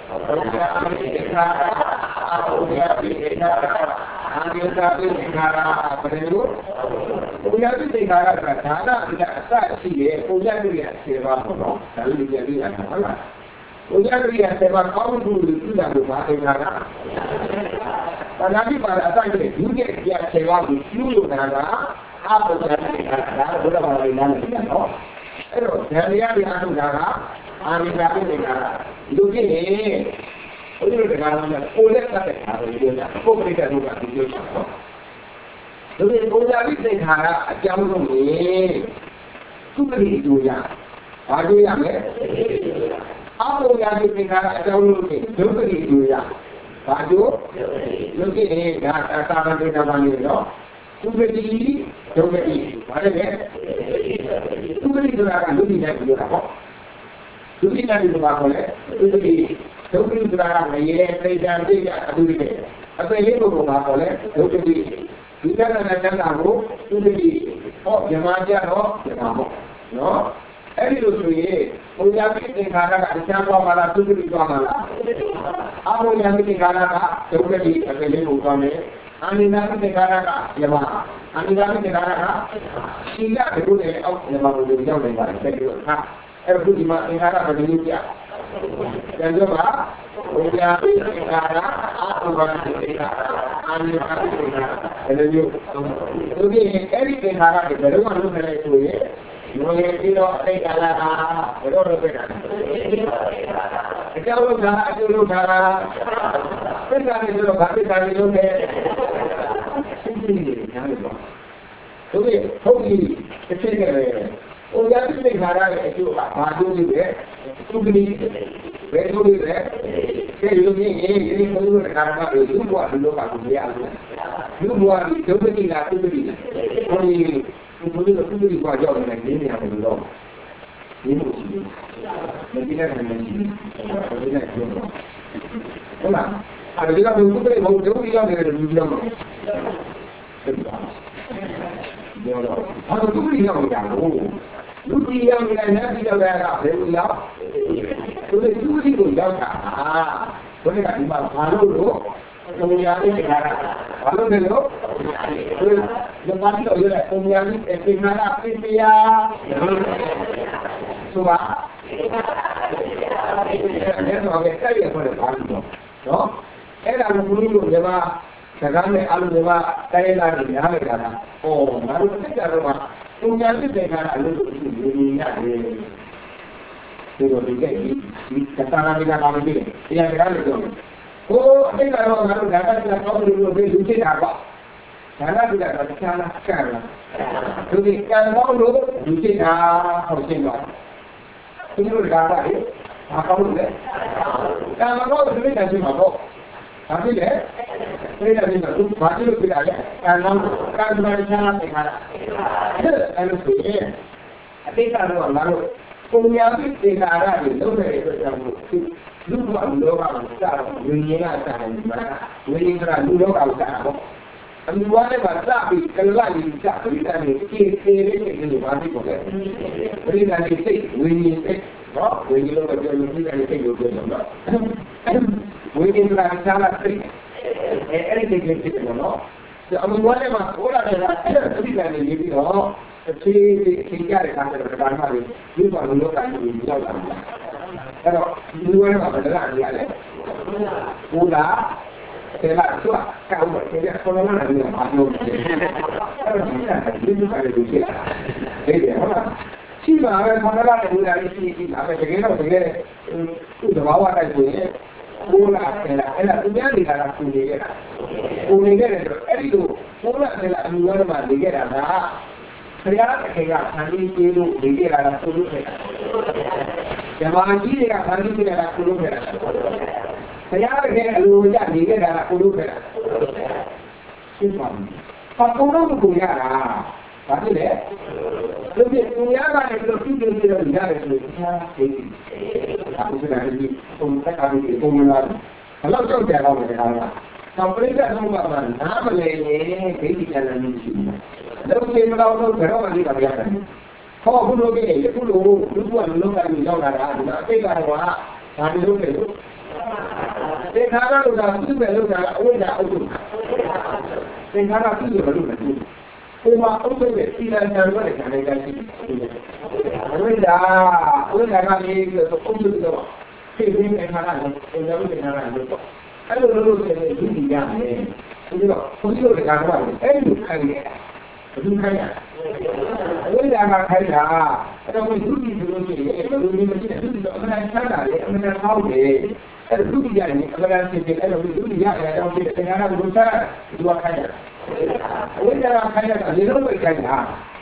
Amerika di negara apa itu? Punya di negara kerana tidak saksi punya dia sewa no. Lalu jadi apa? Punya dia sewa kaum dulu tidak lupa negara. Tetapi pada saat itu dia sewa dulu negara apa jadi negara sudah berlalu no. Pero dia negara Amerika negara. Itu ni, itu negara mana? Oleh kata dia, kau berikan juga dia. Jadi oleh negara jauh ni. သူ့ရဲ့အကျိုးရဘာကျိုးရလဲအာဟုရာတိသင်္ခါရအကြောင်းလို့နေဒုက္ခအကျိုးရဘာကျိုးဒုက္ခရဲ့ဒါသာမန်ဒေတာပါနေတော့သူပတိဒုက္ခတိဘာလဲသူပတိဆိုတာကလူတိနဲ့ပြောတာပေါ့လူတိနဲ့ပြောတာခေါ်လဲသူပတိဒုက္ခဆိုတာကမရေသိတံသိရအတူတူပဲအပေလေးကိုမှာခေါ်လဲဒုက္ခတိဒီကနေ့နဲ့ကျန်တာကိုသူပတိဟောမြမကြတော့မြမပေါ့နော်အဲ့ဒီလိုဆိုရင်ဘုရားပြည့်သင်္ခါရကအချမ်းသွားမှလားသူပတိသွားမှလားအာဟုရာတိသင်္ခါရကဒုက္ခတိအပေလေးကိုသွားမယ်အာနိနာတိသင်္ခါရကမြမအာနိနာတိသင်္ခါရကရှိလတို့နဲ့အောက်မြမတို့ရောက်နေပါတယ်တဲ့လိုဟာအဲ့ဒီမှာသင်္ခါရဘယ်လိုကြကျန်တော့ပါဘုရားပြည့်သင်္ခါရအာဟုရာတိသင်္ခါရအာနိနာတိသင်္ခါရဘယ်လိုမျိုးသူကအဲ့ဒီသင်္ခါရတွေဘယ်လိုမှလုပ်နေလဲဆိုရင်လူငယ်ပြီးတော့အတိတ်ကာလဟာဘယ်လိုလုပ်ခဲ့တာအကြောင်းလို့သာအကျိုးလို့သာသစ္စာတွေဆိုတော့ဗာသစ္စာတွေလုပ်နေရှင်းရှင်းလေးညားလို့သူကဟုတ်ပြီတစ်ချက်နဲ့ပဲဘုရားပြည့်သင်္ခါရရဲ့အကျိုးကဘာကျိုးလဲသူကလေးဘယ်လိုလဲဒီလိုမျိုးရေးဘုရားကာမတွေလူ့ဘဝလူလောကကိုမရဘူးလူ့ဘဝဒုက္ခတိလားသူကလေးဟိုဘုရားသူကလေးကကြောက်နေတယ်နေရတယ်လို့ဒီလိုရှိတယ်မကြည့်နဲ့လည်းရှိတယ်ဒီနဲ့ပြောတော့ဟုတ်လားအဲ့ဒါကဘုရားကဘုရားရောက်နေတယ်လူပြောတော့ပြောတော့အဲ့ဒါသူကရောက်နေတာကိုလူကြီးရောက်နေတယ်နဲ့ပြီးတော့လည်းဘယ်လိုရောက်သူကသူကကိုရောက်တာဘုရားကဒီမှာဘာလို့လို့ဘုရားရဲ့ခါရဘာလို့လဲလို့ဒီမှာတော့ရတဲ့ဘုရားရဲ့ပင်နာပိပယဆိုပါအဲ့တော့ပဲတိုက်ရခေါ်တယ်ဘာလို့နော်အဲ့ဒါကဘုရားတို့ကစကားနဲ့အလိုတွေကတိုင်းလာနေများနေတာလား။အော်ငါတို့သိကြတော့မှသူညာဖြစ်တဲ့ခါကအလိုလိုရှိနေနေရတယ်။ဒီလိုဒီကဒီသတ္တနာမိနာပါမပြီး။တရားကြရတယ်ဆို။ဟိုအိမ်ကတော့ငါတို့ဒါကလည်းကောင်းလို့လို့လူဖြစ်တာပေါ့။ဒါနပိတာတော့ချာလာကံလာ။သူဒီကံကောင်းလို့လူဖြစ်တာဟုတ်ရှင်းပါ။သူတို့ဒါကလေဘာကောင်းလို့လဲ။ကံမကောင်းလို့ဒီနေ့တည်းမှာပေါ့။ဘာဖြစ်လဲအဲ့ဒါပြီးတော့သူဘာလို့ပြရလဲကံကောင်းကံမှန်ချားတဲ့ခါလားအဲ့လိုဆိုရင်အတိတ်ကတော့ငါတို့ပုံညာပြီးသင်္ခါရတွေလုံးနေတဲ့အတွက်ကြောင့်လူ့ဘဝလောကမှာစတော့ဝိညာဉ်ကစတယ်မှာဝိညာဉ်ကလူလောကကိုစတာပေါ့အမှုဝါနဲ့ပါစပြီးကလကြီးစပြီးတယ်ဒီခေလေးတွေဘာဖြစ်ပေါ်လဲဝိညာဉ်စိတ်ဝိညာဉ်စိတ်နော်ဝိညာဉ်လောကပြောလို့ဒီကနေ့စိတ်ကိုပြောတော့ဝိညာဉ်ကစားလာတယ်အဲ့ဒီကိစ္စကိုနော်အမှုဝါနဲ့မှာဟိုလာတယ်အဲ့ဒီကနေပြီးတော့အခြေထိကြတဲ့အခါကျတော့ဒါမှမဟုတ်ဒီဘာလို့လောကကြီးရောက်လာလဲအဲ့တော့ဒီဝဲမှာဘယ်လာရလဲဟိုလာတယ်လားသူကကောင်းတယ်ဒီခေါ်လာတယ်ဘာလို့လဲအဲ့တော့ဒီကလည်းဒီလိုဖြစ်တာဒီဟုတ်လားရှိပါပဲခေါ်လာတယ်ဟိုလာရှိပါပဲတကယ်တော့တကယ်သူ့သဘာဝတိုင်းဆိုရင်ဟိုလာတယ်လားအဲ့ဒါသူများနေတာကသူနေခဲ့တာကိုနေခဲ့တယ်ဆိုအဲ့ဒီလိုဟိုလာတယ်လားအမှုဝဲမှာနေခဲ့တာကဘုရားအခေကဆန္ဒီကျေးလို့နေကြတာလားသူလို့ခဲ့တာဇမားကြီးတွေကဆန္ဒီခဲ့တာသူလို့ခဲ့တာဘုရားအခေအလိုရနေခဲ့တာလားသူလို့ခဲ့တာရှင်းပါဘူးပတ်ပေါ်တော့ကိုရတာဘာဖြစ်လဲသူကသူရကလည်းသူသူတွေရတယ်ဆိုရင်ဟာဒီအခုကလည်းပုံစံအရင်းပုံမှန်လားဘယ်တော့ကြောက်ကြတော့မယ်လားတော့ပြိဿဆုံးပါမှာနားမလည်ရင်ဒိဋ္ဌိကျန်တယ်မရှိဘူးလုံးဝမတော့တော့ဘယ်တော့မှဒီကမရတယ်ဟောခုလိုကြီးခုလိုလူ့ဘဝလုံးကကြီးရောက်လာတာဒီအတိတ်ကတော့ဟာဒီလိုလေလို့သင်္ခါရလို့သာသူ့ပဲလို့သာအဝိဇ္ဇာအုပ်စုသင်္ခါရသူ့ပဲလို့မသိဘူးဒီမှာအုပ်စုရဲ့စီလံတန်လို့လည်းခံနေကြရှိတယ်အဝိဇ္ဇာကနေပြီးတော့အုပ်စုတော့ဖြစ်ပြီးသင်္ခါရကိုသင်္ခါရလို့သင်္ခါရလို့အဲ့လိုလုပ်လို့လည်းဒီကြီးရတယ်ဒီတော့ဘုရားတို့ကလည်းအဲ့လိုခိုင်းတယ်ဘယ်လိုခိုင်းရအဝိဇ္ဇာကခိုင်းတာအဲ့တော့သူကြီးဆိုလို့ရှိရင်အဲ့လိုမျိုးမရှိတဲ့သူကြီးတော့အမှန်တန်ချမ်းသာတယ်အမှန်တန်ဟောင်းတယ်အဲ့လိုသူကြီးရတယ်အမှန်တန်ဖြစ်တယ်အဲ့လိုသူကြီးရတယ်တော့ဒီသင်္ခါရကိုလုံးချတာသူကခိုင်းရအဝိဇ္ဇာကခိုင်းတာလေလုံးပဲခိုင်းတာ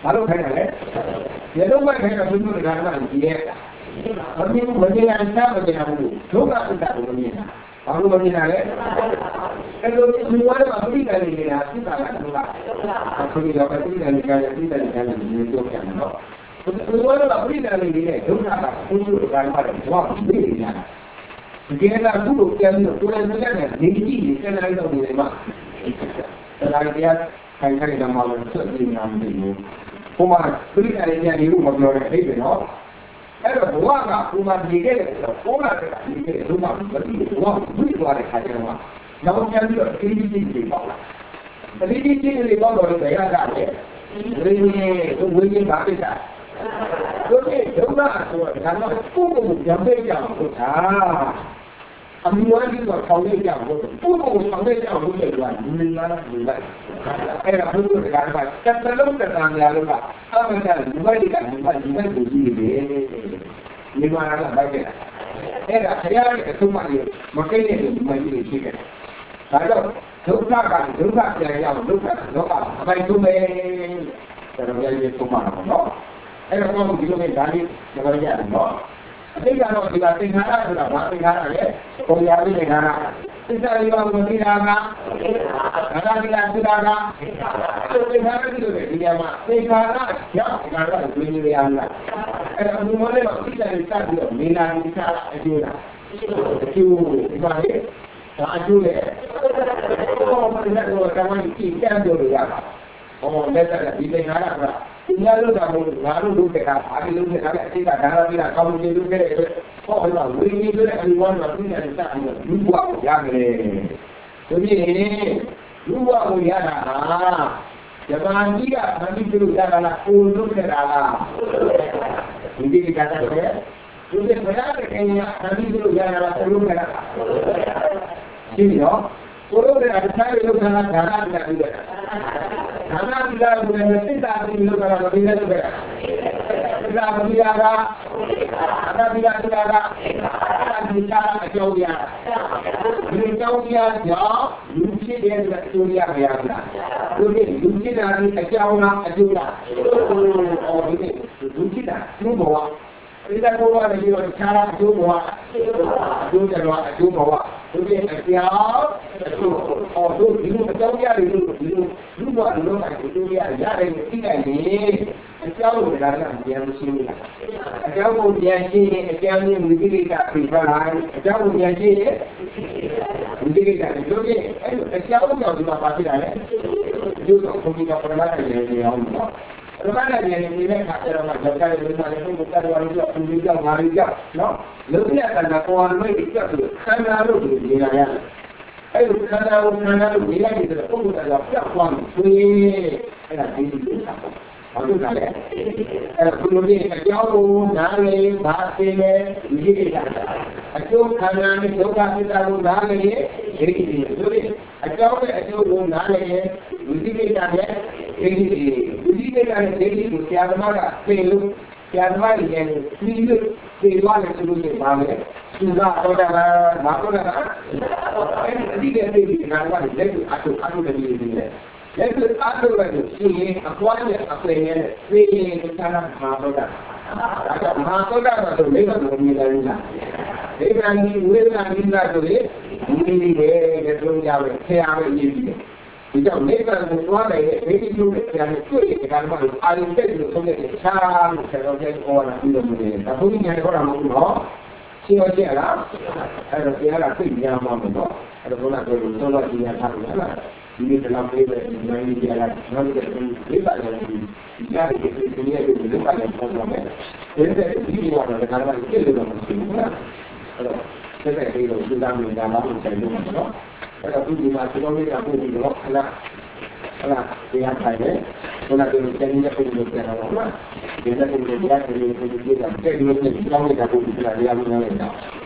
ဘာလို့ခိုင်းတယ်လဲရတော့ခိုင်းတာဘုရားကလည်းကြည့်ရတာအမြင်မမြင်ရတာမမြင်ဘူးဒုက္ခဥဒ္ဒကိုမမြင်တာဘာလို့မမြင်တာလဲအဲ့လိုဒီဝါဒမှာပြိတ္တလေးနေတာပြိတ္တကဒုက္ခအခုဒီတော့ပြိတ္တလေးကပြိတ္တလေးကလည်းဒီလိုပြောပြနော်ဒီဝါဒမှာပြိတ္တလေးနေတဲ့ဒုက္ခကဘုရားကလည်းဘာလို့ပြိတ္တနေတာဒီကနေ့ကဘုရားပြန်ပြီးတော့လည်းလည်းနေကြည့်နေတယ်လည်းတော့ဒီမှာတရားတရားခိုင်ခိုင်ဓမ္မလို့ဆက်ပြီးနာမည်လို့ဘုရားပြိတ္တလေးကနေလို့မပြောတဲ့အိပ်ပဲနော်အဲ့တော့ဘဝကဘုရားနေခဲ့တယ်ဆိုတော့ဘုရားကဒီကဘုရားမတိဘဝပြီးသွားတဲ့ခါကျတော့နောက်ပြန်ပြီးတော့အင်းကြီးကြီးပေါ့လားအင်းကြီးကြီးလေးပေါ့တော့ဘယ်ရတာလဲဝိညာဉ်ဝိညာဉ်ဘာဖြစ်တာတို့ရဲ့ဒုက္ခဆိုတာကတော့ပုဂ္ဂိုလ်ပြန်ပေးကြအောင်ဆိုတာအမြဲတမ်းတော့ထောင်နေကြအောင်ပုဂ္ဂိုလ်ထောင်နေကြအောင်လို့ပြောတာဒီလားဒီလားအဲ့ဒါဘုရားကတက်တလုံးတက်တာများလို့ကအမှန်တည်းဒီဘက်ကဒီဘက်ဒီကြီးတွေဒီမှာလာပါကြတယ်အဲ့ဒါဆရာရဲ့အဆုံးအမကြီးမကိတဲ့ဒီမကြီးတွေရှိတယ်ဒါတော့ဒုက္ခကဒုက္ခပြန်ရအောင်ဒုက္ခတော့အပိုင်ဆုံးပဲဒါတော့ရဲ့ဆုံးမတာနော်အဲ့တော့ဒီလိုနဲ့ဒါလေးကြပါကြတယ်နော်အတိတ်ကတော့ဒီကသင်္ခါရဆိုတာဘာသင်္ခါရလဲပုံရပြီးသင်္ခါရသစ္စာရောမသိတာကဒါကဒီလားဆိုတာကသင်္ခါရဒီလိုပဲဒီကမှာသင်္ခါရရောက်သင်္ခါရကိုသိနေရလားအဲ့တော့ဒီမလေးမှာသိတယ်စပြီးတော့နေလာနေစားအကျိုးလားအကျိုးဒီမှာလေဒါအကျိုးလေဘာမှမလုပ်တော့တာမှကြည့်ကြံပြောလို့ရတာဟောလက်သက်ဒီသင်္ခါရကဒီလိုလုပ်တာမဟုတ်ငါတို့လုပ်တဲ့ကဘာလို့လုပ်နေတာလဲအတိတ်ကဒါလာပြီးတာကောင်းနေလို့ခဲ့တယ်ဟောတော့ဝိနည်းဆိုတဲ့အလူဝါမှာသိနေတယ်စအောင်လူဘဝကိုရမယ်ဒီပြည့်လူဘဝကိုရတာဟာဇမန်ကြီးကမတိပြုရတာလားကိုလုပ်နေတာလားဒီဒီကတာပဲဒီဘယ်နဲ့ခင်ဗျာမတိပြုရတာလားကိုလုပ်နေတာရှင်းရောကိုလုပ်တဲ့အတိုင်းလုပ်တာဒါနတရားပြီးတယ်ဒါနတရားကိုလည်းစိတ်ဓာတ်ပြီးလုပ်တာတော့ဒီလိုပဲဒါမီးရတာဒါမီးရတာဒါဒီကာအကျိုးရဒီအကျိုးရကြောင့်လူဖြစ်တဲ့အကျိုးရမရဘူးလားဒီလူဖြစ်တာဒီအကြောင်းလားအကျိုးလားအော်ဒီလူဖြစ်တာသူ့ဘဝဒီကဘဝနဲ့ဒီတော့ခြားအကျိုးဘဝအကျိုးတယ်အကျိုးဘဝဒီအကြောင်းအော်ဒီလိုအကြောင်းရတယ်လို့ဒီလိုလူဘဝလုံးမှာအကျိုးရရတယ်သိတယ်လေအကြောင်းကိုဒါကပြန်ရှင်းနေတာအကြောင်းကိုပြန်ရှင်းရင်အကြောင်းရင်းဝိသိကိကပြပါလိုက်အကြောင်းကိုပြန်ရှင်းရင်ဝိသိကိကလည်းတို့ရဲ့အဲ့အကြောင်းကြောင့်ဒီမှာပါဖြစ်တာလေဒီလိုဘုရားကပရမတ်ရဲ့နေအောင်နော်ပရမတ်ရဲ့နေတဲ့အခါကျတော့ဇောကရဲ့ဒီမှာလည်းဘုရားတော်ရောပူပြီးကြောက်ငါပြီးကြောက်နော်လုံးရတာကပေါ်လွဲ့ကြောက်လို့ခန္ဓာလို့ဒီနေရာရအဲ့ဒီခန္ဓာကိုခန္ဓာလို့နေလိုက်တဲ့ပုဂ္ဂိုလ်ကပြတ်သွားလို့ဆိုရင်အဲ့ဒါဒီလိုပါဘာလို့လဲအဲ့ဒါဘုလိုကြီးအကြောင်းကိုနားလေဘာသိလဲဒီကိစ္စအကျိုးခန္ဓာနဲ့ဒုက္ခသစ္စာကိုနားလေဒီကိစ္စဆိုရင်အကြောင်းနဲ့အကျိုးကိုနားလေဒီကိစ္စနဲ့ဒီကိစ္စဒီကိစ္စနဲ့ဒီကိစ္စကိုဆရာသမားကသိလို့ဆရာသမားကြီးလည်းပြီးလို့သိသွားတယ်ဆိုလို့ရှိရင်ပါမယ်သူကတော့တာမဟုတ်လားအဲ့ဒီအတိတ်ကနားကလည်းလက်အတူအတူတည်းနေတယ်လက်ကိုအားထုတ်လိုက်လို့ရှိရင်အကွာနဲ့အပင်နဲ့သိရင်သာနာမှာတော့တာဒါကမဟာသောတာပန်ဆိုလေးကမမြင်တယ်လားဒီကံဒီဝေဒနာနိဒာဆိုရင်ဒီနည်းပဲတို့ကြပဲဆရာပဲရည်ပြီးဒီကြောင့်လေးကံကိုသွားတယ်ဒီဒီလိုဆရာနဲ့တွေ့တဲ့ကံမှာအာရုံတက်လို့ဆုံးတဲ့ချာလို့ဆရာတော်ကျဟောတာပြီးတော့တယ်ဒါဘုရားဟောတာမဟုတ်တော့ရှင်းရကြလားအဲ့တော့ဆရာကသိညာမှာမဟုတ်အဲ့တော့ဘုရားပြောလို့သောတော်ကြီးရထားတယ်လားဒီနေ့တော့ပြေးပဲနိုင်နေကြလားနောက်တစ်ခုပြေးပါလေဒီကြားရတဲ့ဒီနေ့ကဒီလိုပါလေပုံစံပဲဒီကတော့ဒါကတော့ကြည့်လို့မရှိဘူးနော်အဲ့တော့ဆက်ဆက်ပြီးတော့ဒီသားမျိုးဒါမှမဟုတ်တယ်လို့နော်အဲ့တော့ဒီမှာကျွန်တော်တို့ကပို့ပြီးတော့ခလာတရားထိုင်တယ်ခုနကဒီကျန်နေတဲ့ပုံမျိုးပြန်တော့နော်ဒီနေ့ကဒီတရားတွေဒီလိုကြည့်တာတဲ့ဒီလိုနဲ့ဒီကောင်းတဲ့ပုံစံတွေအများကြီးနေတာ